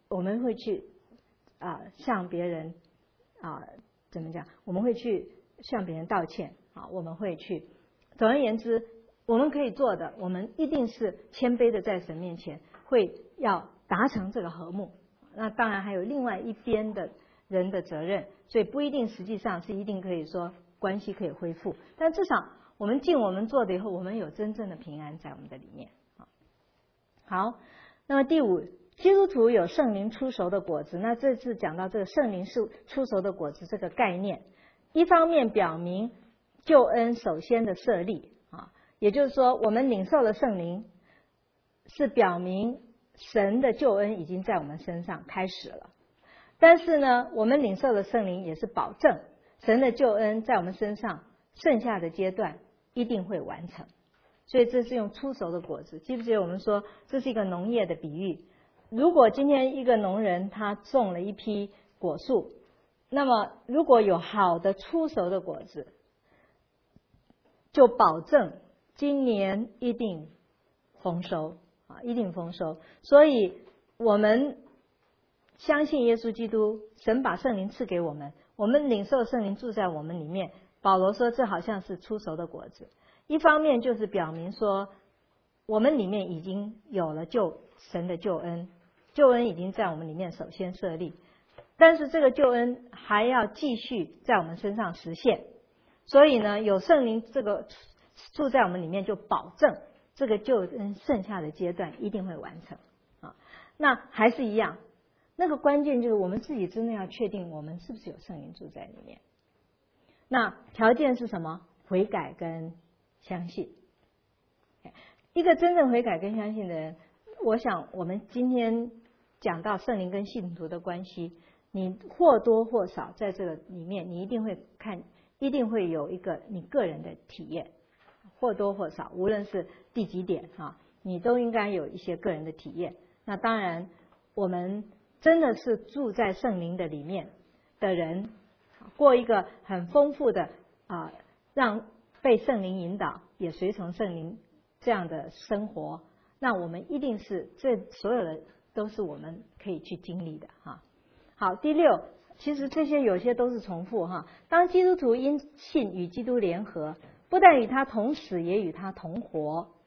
别人怎么讲？我们会去向别人道歉我们会去。总而言之，我们可以做的，我们一定是谦卑的在神面前，会要达成这个和睦。那当然还有另外一边的人的责任，所以不一定实际上是一定可以说关系可以恢复，但至少我们尽我们做的以后，我们有真正的平安在我们的里面。好，那么第五，基督徒有圣灵出熟的果子。那这次讲到这个圣灵是出熟的果子这个概念，一方面表明救恩首先的设立也就是说我们领受了圣灵，是表明神的救恩已经在我们身上开始了。但是呢，我们领受了圣灵也是保证神的救恩在我们身上剩下的阶段一定会完成。所以这是用出熟的果子。记不记得我们说这是一个农业的比喻？如果今天一个农人他种了一批果树，那么如果有好的出熟的果子，就保证今年一定丰收一定丰收。所以我们相信耶稣基督，神把圣灵赐给我们，我们领受圣灵住在我们里面。保罗说这好像是出熟的果子，一方面就是表明说我们里面已经有了神的救恩，救恩已经在我们里面首先设立，但是这个救恩还要继续在我们身上实现。所以呢，有圣灵这个住在我们里面，就保证这个救恩剩下的阶段一定会完成那还是一样，那个关键就是我们自己真的要确定我们是不是有圣灵住在里面。那条件是什么？悔改跟相信。一个真正悔改跟相信的人，我想我们今天讲到圣灵跟信徒的关系，你或多或少在这个里面，你一定会有一个你个人的体验，或多或少，无论是第几点你都应该有一些个人的体验。那当然我们真的是住在圣灵的里面的人，过一个很丰富的让被圣灵引导，也随从圣灵这样的生活，那我们一定是这所有的都是我们可以去经历的好，第六，其实这些有些都是重复当基督徒因信与基督联合，不但与他同死，也与他同活。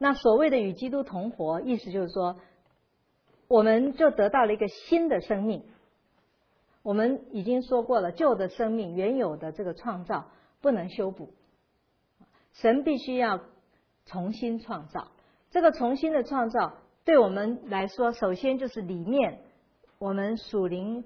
那所谓的与基督同活，意思就是说，我们就得到了一个新的生命。我们已经说过了，旧的生命原有的这个创造不能修补，神必须要重新创造。这个重新的创造对我们来说，首先就是里面我们属灵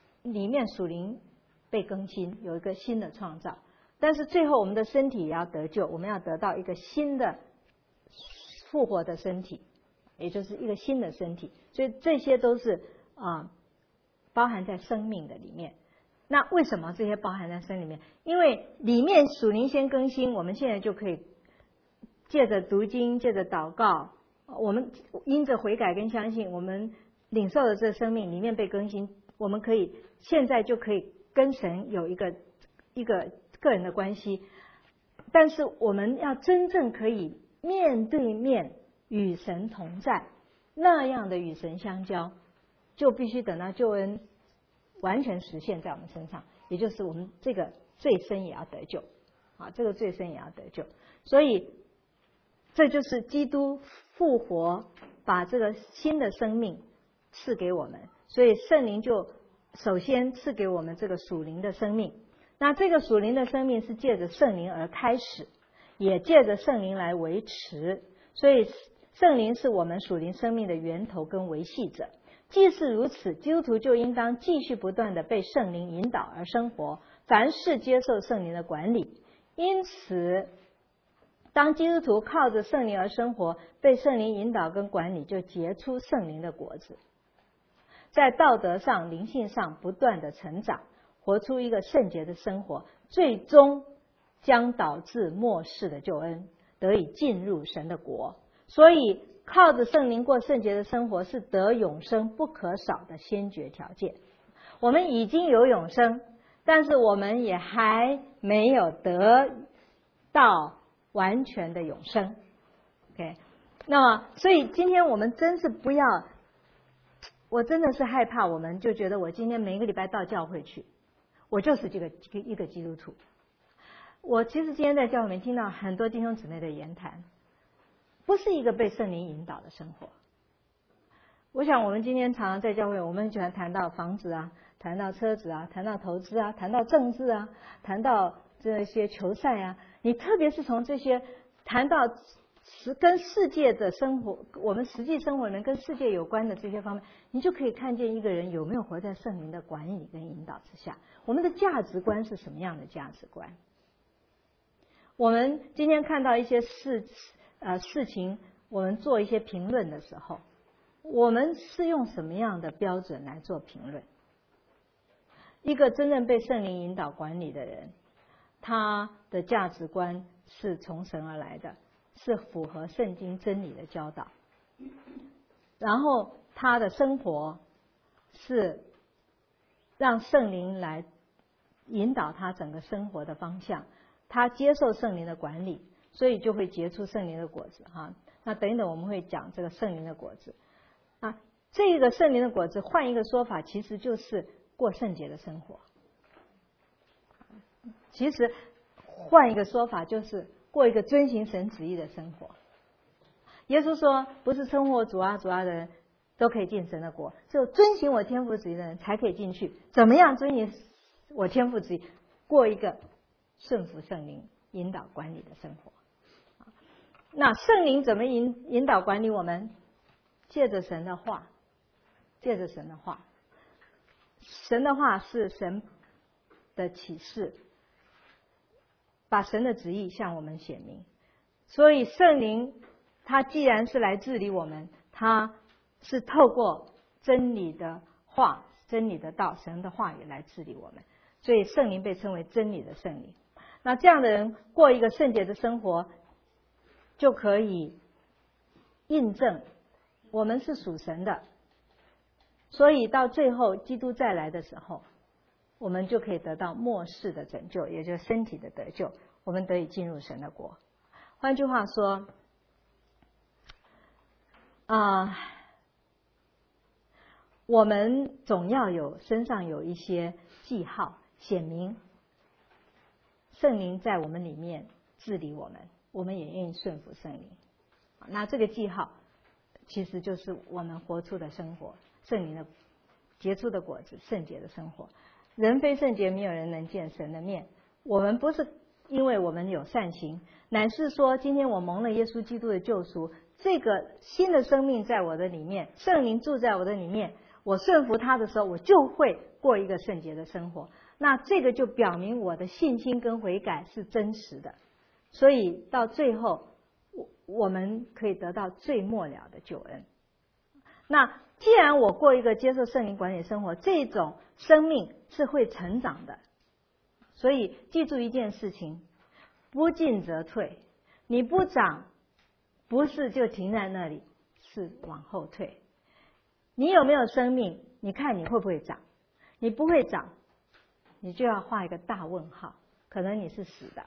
被更新，有一个新的创造。但是最后我们的身体也要得救，我们要得到一个新的复活的身体，也就是一个新的身体。所以这些都是包含在生命的里面。那为什么这些包含在生命里面？因为里面属灵先更新，我们现在就可以借着读经，借着祷告，我们因着悔改跟相信，我们领受了这生命里面被更新，我们可以现在就可以跟神有一个个人的关系。但是我们要真正可以面对面与神同在，那样的与神相交，就必须等到救恩完全实现在我们身上，也就是我们这个罪身也要得救这个罪身也要得救。所以这就是基督复活，把这个新的生命赐给我们。所以圣灵就首先赐给我们这个属灵的生命。那这个属灵的生命是借着圣灵而开始，也借着圣灵来维持。所以圣灵是我们属灵生命的源头跟维系者。既是如此，基督徒就应当继续不断的被圣灵引导而生活，凡事接受圣灵的管理。因此当基督徒靠着圣灵而生活，被圣灵引导跟管理，就结出圣灵的果子，在道德上灵性上不断的成长，活出一个圣洁的生活，最终将导致末世的救恩，得以进入神的国。所以靠着圣灵过圣洁的生活是得永生不可少的先决条件。我们已经有永生，但是我们也还没有得到完全的永生。 OK， 那么所以今天我们真是不要，我真的是害怕，我们就觉得我今天每个礼拜到教会去，我就是一个基督徒。我其实今天在教会里面听到很多弟兄姊妹的言谈，不是一个被圣灵引导的生活。我想我们今天常常在教会，我们很喜欢谈到房子啊，谈到车子啊，谈到投资啊，谈到政治啊，谈到这些球赛啊，你特别是从这些谈到跟世界的生活，我们实际生活里面跟世界有关的这些方面，你就可以看见一个人有没有活在圣灵的管理跟引导之下。我们的价值观是什么样的价值观？我们今天看到一些事情，我们做一些评论的时候，我们是用什么样的标准来做评论？一个真正被圣灵引导管理的人，他的价值观是从神而来的，是符合圣经真理的教导，然后他的生活是让圣灵来引导他整个生活的方向，他接受圣灵的管理，所以就会结出圣灵的果子哈。那等一等我们会讲这个圣灵的果子啊，这个圣灵的果子换一个说法，其实就是过圣洁的生活。其实换一个说法，就是过一个遵行神旨意的生活。耶稣说，不是称呼主啊主啊的人都可以进神的国，只有遵行我天父旨意的人才可以进去。怎么样遵行我天父旨意？过一个顺服圣灵引导管理的生活。那圣灵怎么引导管理我们？借着神的话，借着神的话，神的话是神的启示，把神的旨意向我们显明。所以圣灵他既然是来治理我们，他是透过真理的话、真理的道、神的话语来治理我们。所以圣灵被称为真理的圣灵。那这样的人过一个圣洁的生活，就可以印证我们是属神的。所以到最后基督再来的时候，我们就可以得到末世的拯救，也就是身体的得救，我们得以进入神的国。换句话说我们总要身上有一些记号，显明圣灵在我们里面治理我们，我们也愿意顺服圣灵。 那这个记号其实就是我们活出的生活，圣灵的结出的果子，圣洁的生活。人非圣洁，没有人能见神的面。我们不是因为我们有善行，乃是说今天我蒙了耶稣基督的救赎，这个新的生命在我的里面，圣灵住在我的里面，我顺服他的时候，我就会过一个圣洁的生活。那这个就表明我的信心跟悔改是真实的，所以到最后我们可以得到最末了的救恩。那既然我过一个接受圣灵管理生活，这种生命是会成长的。所以记住一件事情，不进则退，你不长不是就停在那里，是往后退。你有没有生命，你看你会不会长？你不会长，你就要画一个大问号，可能你是死的。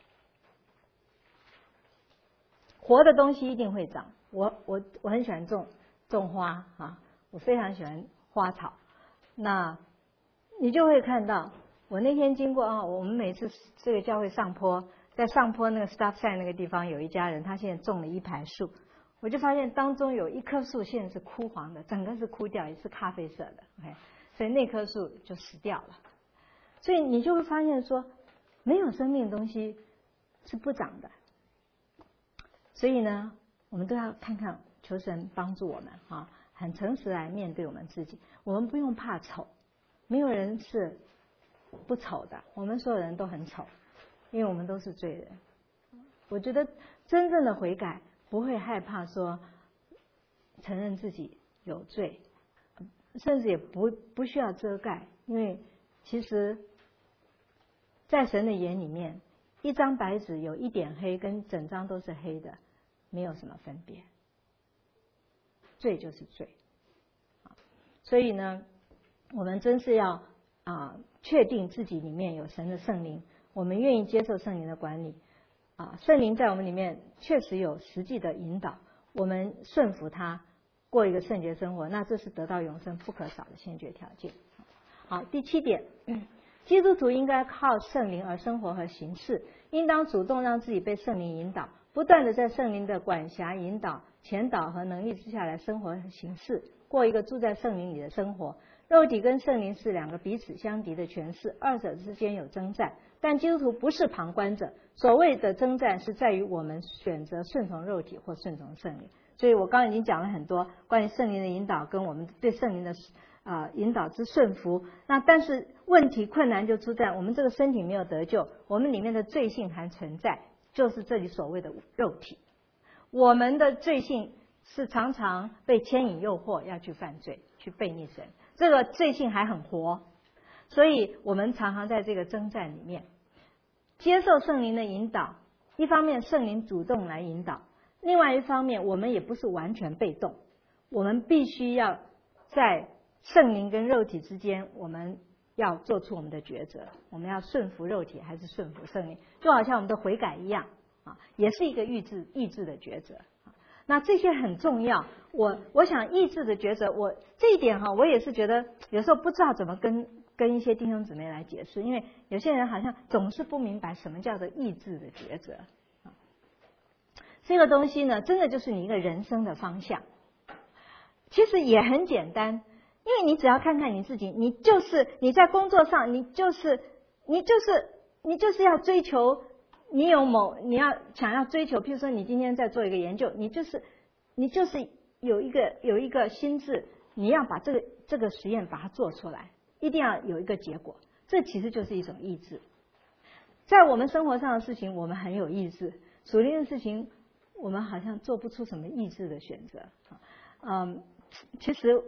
活的东西一定会长。我很喜欢种花啊，我非常喜欢花草。那你就会看到，我那天经过我们每次这个教会上坡，在上坡那个 stop sign 那个地方有一家人，他现在种了一排树，我就发现当中有一棵树现在是枯黄的，整个是枯掉，也是咖啡色的 ，OK， 所以那棵树就死掉了。所以你就会发现说，没有生命的东西是不长的。所以呢，我们都要看看，求神帮助我们啊，很诚实来面对我们自己。我们不用怕丑，没有人是不丑的，我们所有人都很丑，因为我们都是罪人。我觉得真正的悔改不会害怕说承认自己有罪，甚至也不需要遮盖，因为其实在神的眼里面，一张白纸有一点黑跟整张都是黑的没有什么分别，罪就是罪。所以呢，我们真是要确定自己里面有神的圣灵，我们愿意接受圣灵的管理圣灵在我们里面确实有实际的引导，我们顺服他，过一个圣洁生活，那这是得到永生不可少的先决条件。好，第7点，基督徒应该靠圣灵而生活和行事，应当主动让自己被圣灵引导，不断的在圣灵的管辖、引导、前导和能力之下来生活和行事，过一个住在圣灵里的生活。肉体跟圣灵是两个彼此相敌的权势，二者之间有征战，但基督徒不是旁观者。所谓的征战是在于我们选择顺从肉体或顺从圣灵。所以我刚刚已经讲了很多关于圣灵的引导跟我们对圣灵的引导之顺服。那但是问题困难就出在我们这个身体没有得救，我们里面的罪性还存在，就是这里所谓的肉体。我们的罪性是常常被牵引诱惑要去犯罪，去悖逆神，这个罪性还很活，所以我们常常在这个征战里面接受圣灵的引导。一方面圣灵主动来引导，另外一方面我们也不是完全被动，我们必须要在圣灵跟肉体之间，我们要做出我们的抉择，我们要顺服肉体还是顺服圣灵，就好像我们的悔改一样也是一个意志的抉择。那这些很重要，我想意志的抉择，这一点我也是觉得有时候不知道怎么跟一些弟兄姊妹来解释，因为有些人好像总是不明白什么叫做意志的抉择。这个东西呢，真的就是你一个人生的方向。其实也很简单，因为你只要看看你自己，你在工作上，你就是要追求。你要想要追求，譬如说你今天在做一个研究，你就是有一个心智，你要把这个实验把它做出来，一定要有一个结果，这其实就是一种意志。在我们生活上的事情，我们很有意志；属灵的事情，我们好像做不出什么意志的选择。其实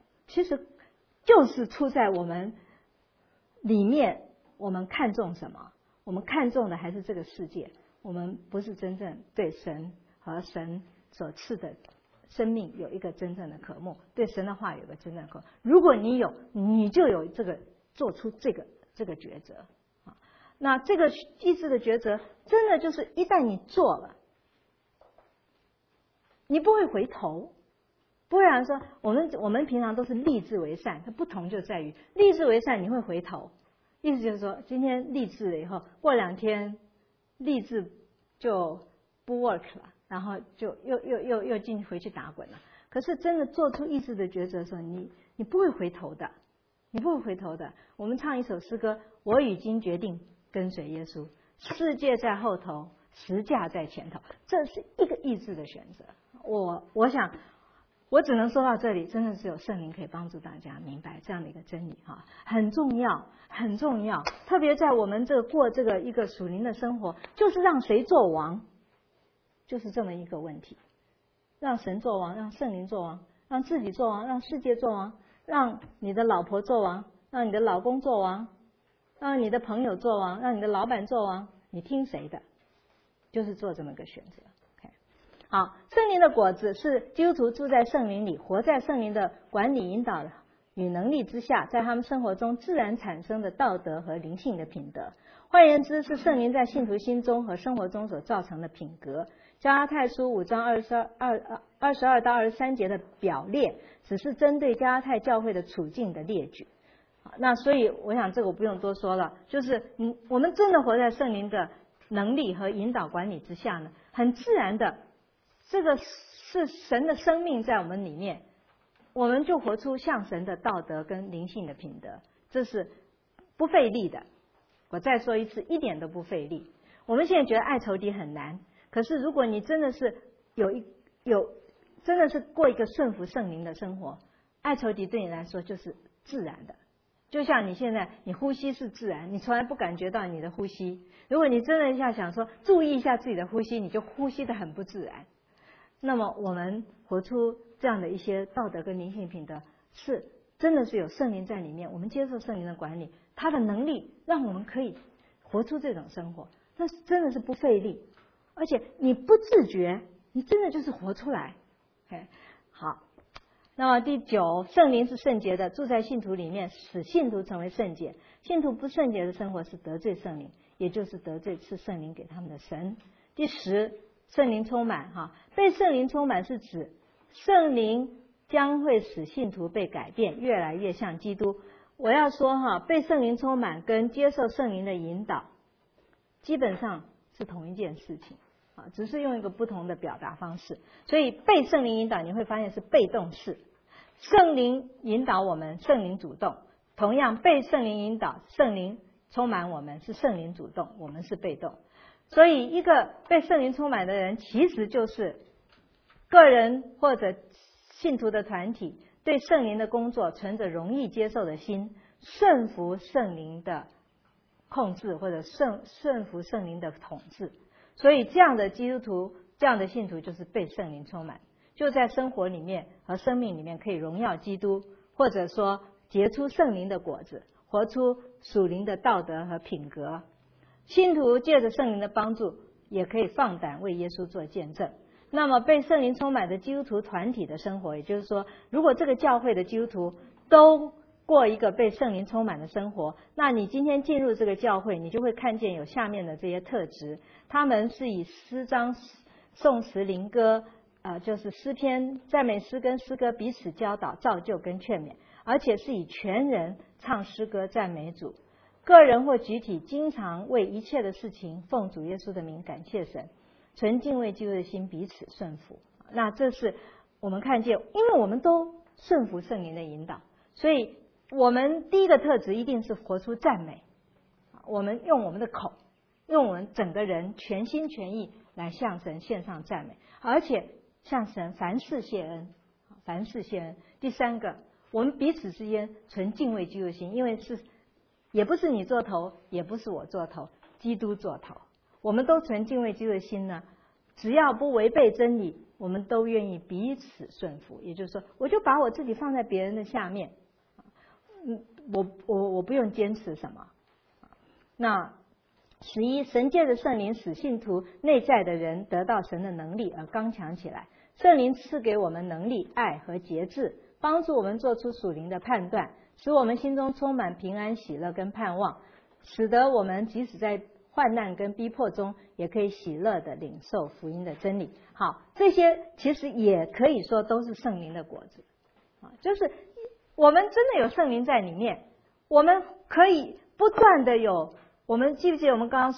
就是出在我们里面，我们看重什么。我们看重的还是这个世界，我们不是真正对神和神所赐的生命有一个真正的渴慕，对神的话有一个真正的渴慕。如果你有，你就有这个做出这个抉择那这个意志的抉择，真的就是一旦你做了，你不会回头。不会有人说我们平常都是立志为善，它不同就在于立志为善你会回头。意思就是说，今天立志了以后，过2天立志就不 work 了， 然后就又进回去打滚了。可是真的做出意志的抉择的时候，你不会回头的，你不会回头的。我们唱一首诗歌，我已经决定跟随耶稣，世界在后头，十架在前头，这是一个意志的选择。我想我只能说到这里，真的是有圣灵可以帮助大家明白这样的一个真理哈，很重要，很重要。特别在我们过这个一个属灵的生活，就是让谁做王，就是这么一个问题。让神做王，让圣灵做王，让自己做王，让世界做王，让你的老婆做王，让你的老公做王，让你的朋友做王，让你的老板做王，你听谁的？就是做这么个选择。好，圣灵的果子是基督徒住在圣灵里，活在圣灵的管理引导与能力之下，在他们生活中自然产生的道德和灵性的品德。换言之，是圣灵在信徒心中和生活中所造成的品格。加拉太书5章22到23节的表列，只是针对加拉太教会的处境的列举。那所以我想这个我不用多说了，就是我们真的活在圣灵的能力和引导管理之下呢，很自然的，这个是神的生命在我们里面，我们就活出像神的道德跟灵性的品德，这是不费力的。我再说一次，一点都不费力。我们现在觉得爱仇敌很难，可是如果你真的是真的是过一个顺服圣灵的生活，爱仇敌对你来说就是自然的。就像你现在你呼吸是自然，你从来不感觉到你的呼吸。如果你真的要想说注意一下自己的呼吸，你就呼吸得很不自然。那么我们活出这样的一些道德跟灵性品德，是真的是有圣灵在里面，我们接受圣灵的管理，他的能力让我们可以活出这种生活，那真的是不费力，而且你不自觉，你真的就是活出来。好，那么第9，圣灵是圣洁的，住在信徒里面，使信徒成为圣洁。信徒不圣洁的生活是得罪圣灵，也就是得罪是圣灵给他们的神。第10，圣灵充满被圣灵充满是指圣灵将会使信徒被改变，越来越像基督。我要说被圣灵充满跟接受圣灵的引导基本上是同一件事情只是用一个不同的表达方式。所以被圣灵引导你会发现是被动式，圣灵引导我们，圣灵主动。同样被圣灵引导，圣灵充满我们，是圣灵主动，我们是被动。所以一个被圣灵充满的人，其实就是个人或者信徒的团体对圣灵的工作存着容易接受的心，顺服圣灵的控制，或者顺服圣灵的统治。所以这样的基督徒，这样的信徒就是被圣灵充满，就在生活里面和生命里面可以荣耀基督，或者说结出圣灵的果子，活出属灵的道德和品格。信徒借着圣灵的帮助，也可以放胆为耶稣做见证。那么被圣灵充满的基督徒团体的生活，也就是说，如果这个教会的基督徒都过一个被圣灵充满的生活，那你今天进入这个教会，你就会看见有下面的这些特质。他们是以诗章、颂词、灵歌就是诗篇、赞美诗跟诗歌彼此教导、造就跟劝勉，而且是以全人唱诗歌赞美主。个人或集体经常为一切的事情奉主耶稣的名感谢神，存敬畏基督的心彼此顺服。那这是我们看见，因为我们都顺服圣灵的引导，所以我们第一个特质一定是活出赞美。我们用我们的口，用我们整个人全心全意来向神献上赞美，而且向神凡事谢恩，凡事谢恩。第3个，我们彼此之间存敬畏基督的心，因为也不是你做头，也不是我做头，基督做头。我们都存敬畏基督的心呢，只要不违背真理，我们都愿意彼此顺服。也就是说，我就把我自己放在别人的下面，我不用坚持什么。那11，神借着圣灵使信徒内在的人得到神的能力而刚强起来。圣灵赐给我们能力、爱和节制，帮助我们做出属灵的判断，使我们心中充满平安、喜乐跟盼望，使得我们即使在患难跟逼迫中，也可以喜乐的领受福音的真理。好，这些其实也可以说都是圣灵的果子就是我们真的有圣灵在里面，我们可以不断的有。我们记不记得我们刚刚说，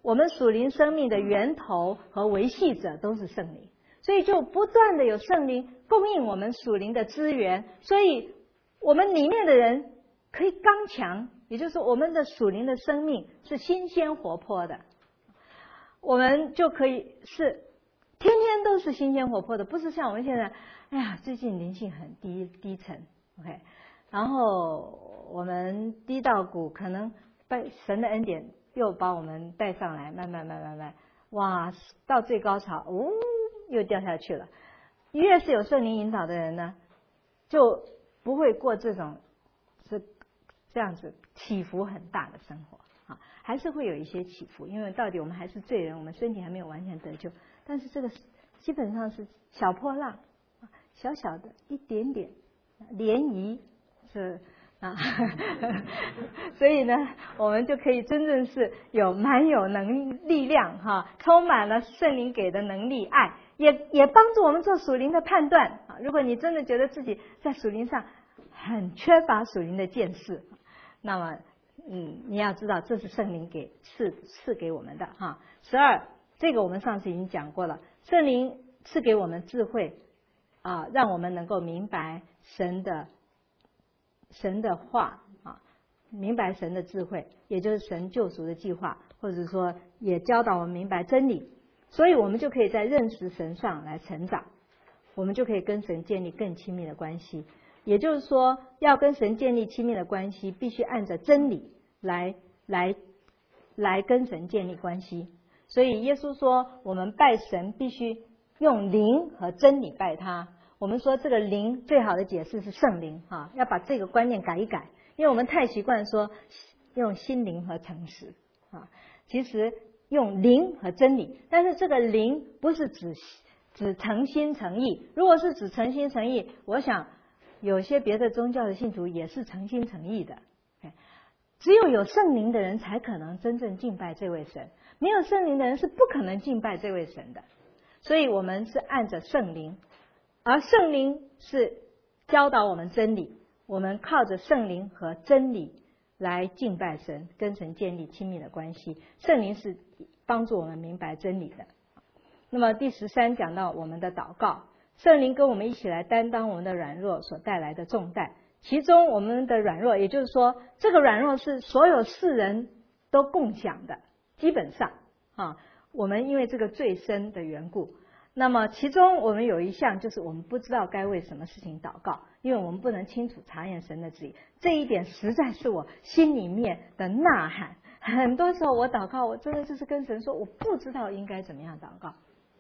我们属灵生命的源头和维系者都是圣灵，所以就不断的有圣灵供应我们属灵的资源，所以我们里面的人可以刚强，也就是我们的属灵的生命是新鲜活泼的，我们就可以是天天都是新鲜活泼的，不是像我们现在，哎呀，最近灵性很低沉 ，OK， 然后我们低到谷，可能被神的恩典又把我们带上来，慢慢，哇，到最高潮，又掉下去了。越是有圣灵引导的人呢，就不会过这种是这样子起伏很大的生活啊，还是会有一些起伏，因为到底我们还是罪人，我们身体还没有完全得救，但是这个基本上是小波浪，小小的一点点涟漪是啊，所以呢，我们就可以真正是蛮有力量哈，充满了圣灵给的能力爱，也帮助我们做属灵的判断啊。如果你真的觉得自己在属灵上很缺乏属灵的见识，那么你要知道这是圣灵赐给我们的哈。12这个我们上次已经讲过了，圣灵赐给我们智慧啊，让我们能够明白神的话啊，明白神的智慧，也就是神救赎的计划，或者说也教导我们明白真理，所以我们就可以在认识神上来成长，我们就可以跟神建立更亲密的关系。也就是说，要跟神建立亲密的关系，必须按着真理来跟神建立关系。所以耶稣说，我们拜神必须用灵和真理拜他。我们说这个灵最好的解释是圣灵哈，要把这个观念改一改，因为我们太习惯说用心灵和诚实啊，其实用灵和真理，但是这个灵不是指诚心诚意，如果是指诚心诚意，我想有些别的宗教的信徒也是诚心诚意的，只有圣灵的人才可能真正敬拜这位神，没有圣灵的人是不可能敬拜这位神的。所以我们是按着圣灵，而圣灵是教导我们真理，我们靠着圣灵和真理来敬拜神，跟神建立亲密的关系。圣灵是帮助我们明白真理的。那么第13讲到我们的祷告，圣灵跟我们一起来担当我们的软弱所带来的重担，其中我们的软弱，也就是说这个软弱是所有世人都共享的，基本上啊，我们因为这个罪深的缘故，那么其中我们有一项就是我们不知道该为什么事情祷告，因为我们不能清楚查验神的旨意，这一点实在是我心里面的呐喊。很多时候我祷告，我真的就是跟神说我不知道应该怎么样祷告，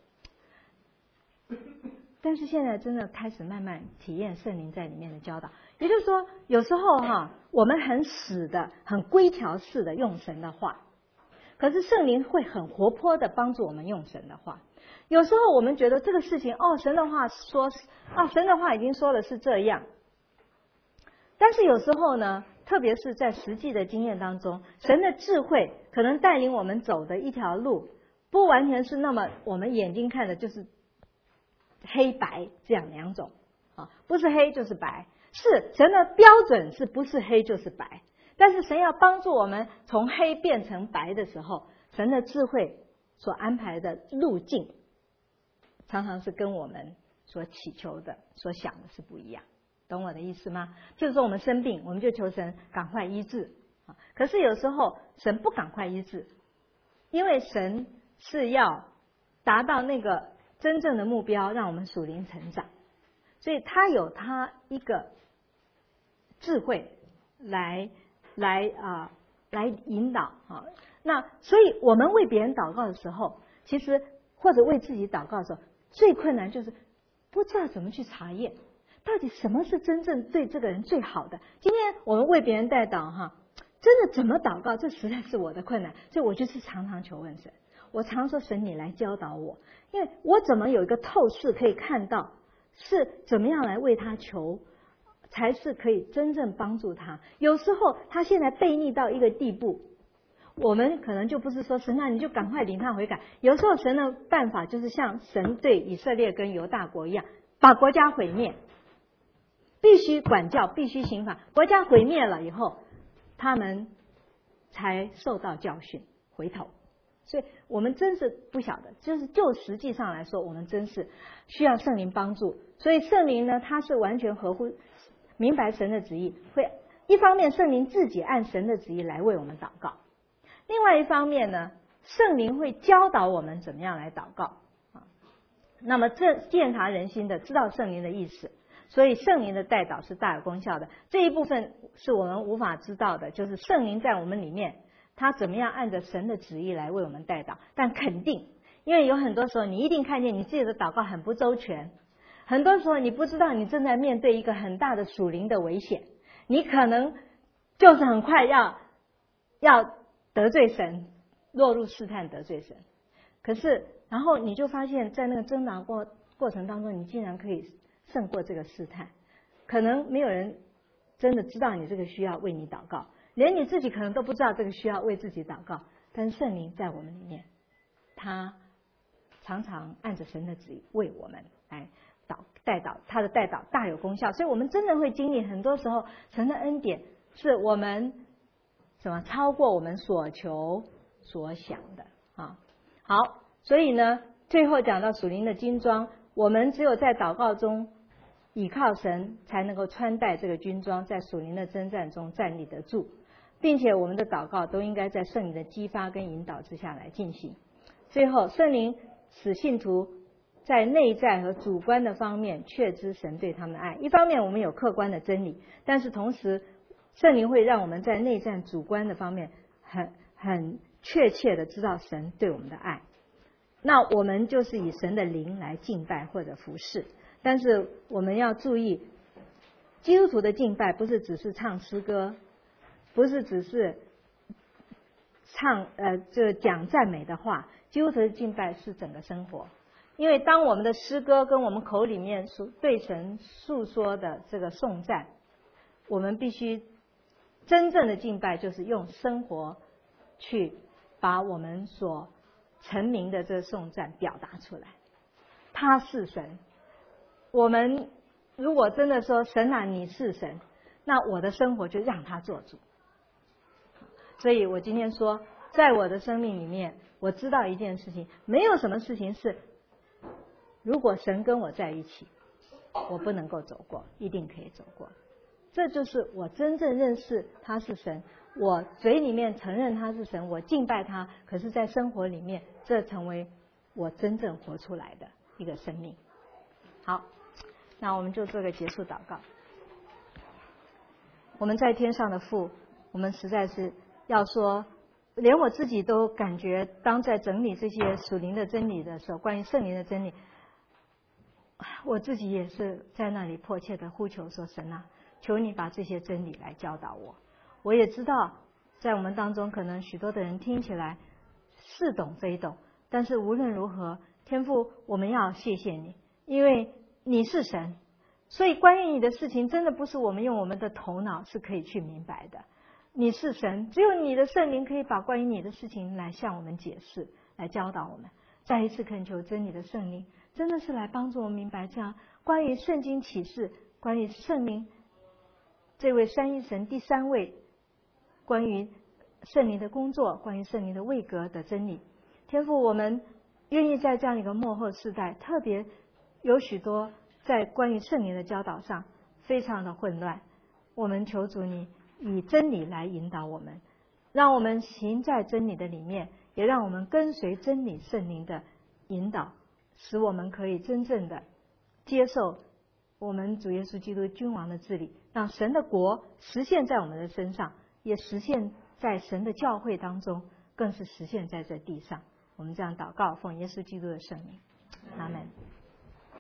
但是现在真的开始慢慢体验圣灵在里面的教导。也就是说有时候我们很死的很规条式的用神的话，可是圣灵会很活泼的帮助我们用神的话。有时候我们觉得这个事情神的话说神的话已经说的是这样，但是有时候呢，特别是在实际的经验当中，神的智慧可能带领我们走的一条路不完全是那么我们眼睛看的就是黑白这样两种不是黑就是白，是神的标准是不是黑就是白，但是神要帮助我们从黑变成白的时候，神的智慧所安排的路径常常是跟我们所祈求的所想的是不一样，懂我的意思吗？就是说我们生病，我们就求神赶快医治可是有时候神不赶快医治，因为神是要达到那个真正的目标，让我们属灵成长，所以他有他一个智慧来引导那所以我们为别人祷告的时候，其实或者为自己祷告的时候，最困难就是不知道怎么去查验到底什么是真正对这个人最好的。今天我们为别人代祷真的怎么祷告，这实在是我的困难，所以我就是常常求问神，我常说神你来教导我，因为我怎么有一个透视可以看到是怎么样来为他求才是可以真正帮助他。有时候他现在悖逆到一个地步，我们可能就不是说神你就赶快领他悔改，有时候神的办法就是像神对以色列跟犹大国一样，把国家毁灭，必须管教必须刑罚，国家毁灭了以后他们才受到教训回头所以我们真是不晓得，就实际上来说，我们真是需要圣灵帮助。所以圣灵呢，它是完全合乎明白神的旨意，会一方面圣灵自己按神的旨意来为我们祷告，另外一方面呢，圣灵会教导我们怎么样来祷告啊。那么这鉴察人心的，知道圣灵的意思，所以圣灵的代祷是大有功效的。这一部分是我们无法知道的，就是圣灵在我们里面，他怎么样按着神的旨意来为我们代祷。但肯定，因为有很多时候你一定看见你自己的祷告很不周全，很多时候你不知道你正在面对一个很大的属灵的危险，你可能就是很快要得罪神，落入试探得罪神。可是然后你就发现在那个挣扎过程当中，你竟然可以胜过这个试探。可能没有人真的知道你这个需要为你祷告，连你自己可能都不知道这个需要为自己祷告，但是圣灵在我们里面，他常常按着神的旨意为我们来代祷，他的代祷大有功效。所以我们真的会经历，很多时候神的恩典是我们超过我们所求所想的啊。好，所以呢，最后讲到属灵的军装，我们只有在祷告中倚靠神，才能够穿戴这个军装，在属灵的征战中站立得住，并且我们的祷告都应该在圣灵的激发跟引导之下来进行。最后，圣灵使信徒在内在和主观的方面确知神对他们的爱。一方面我们有客观的真理，但是同时圣灵会让我们在内在主观的方面很确切的知道神对我们的爱。那我们就是以神的灵来敬拜或者服侍。但是我们要注意，基督徒的敬拜不是只是唱诗歌，不是只是讲赞美的话，基督徒的敬拜是整个生活。因为当我们的诗歌跟我们口里面对神诉说的这个颂赞，我们必须真正的敬拜就是用生活去把我们所成名的这个颂赞表达出来。他是神，我们如果真的说神啊你是神，那我的生活就让他做主。所以我今天说，在我的生命里面，我知道一件事情，没有什么事情是如果神跟我在一起我不能够走过，一定可以走过。这就是我真正认识他是神，我嘴里面承认他是神，我敬拜他，可是在生活里面这成为我真正活出来的一个生命。好，那我们就做个结束祷告。我们在天上的父，我们实在是要说，连我自己都感觉当在整理这些属灵的真理的时候，关于圣灵的真理，我自己也是在那里迫切的呼求说，神啊，求你把这些真理来教导我。我也知道在我们当中可能许多的人听起来似懂非懂，但是无论如何，天父，我们要谢谢你，因为你是神，所以关于你的事情真的不是我们用我们的头脑是可以去明白的。你是神，只有你的圣灵可以把关于你的事情来向我们解释，来教导我们。再一次恳求真理的圣灵真的是来帮助我们明白这样关于圣经启示，关于圣灵这位三一神第三位，关于圣灵的工作，关于圣灵的位格的真理。天父，我们愿意在这样一个末后世代，特别有许多在关于圣灵的教导上非常的混乱，我们求主你以真理来引导我们，让我们行在真理的里面，也让我们跟随真理圣灵的引导，使我们可以真正的接受我们主耶稣基督君王的治理，让神的国实现在我们的身上，也实现在神的教会当中，更是实现在这地上。我们这样祷告，奉耶稣基督的圣名，阿们。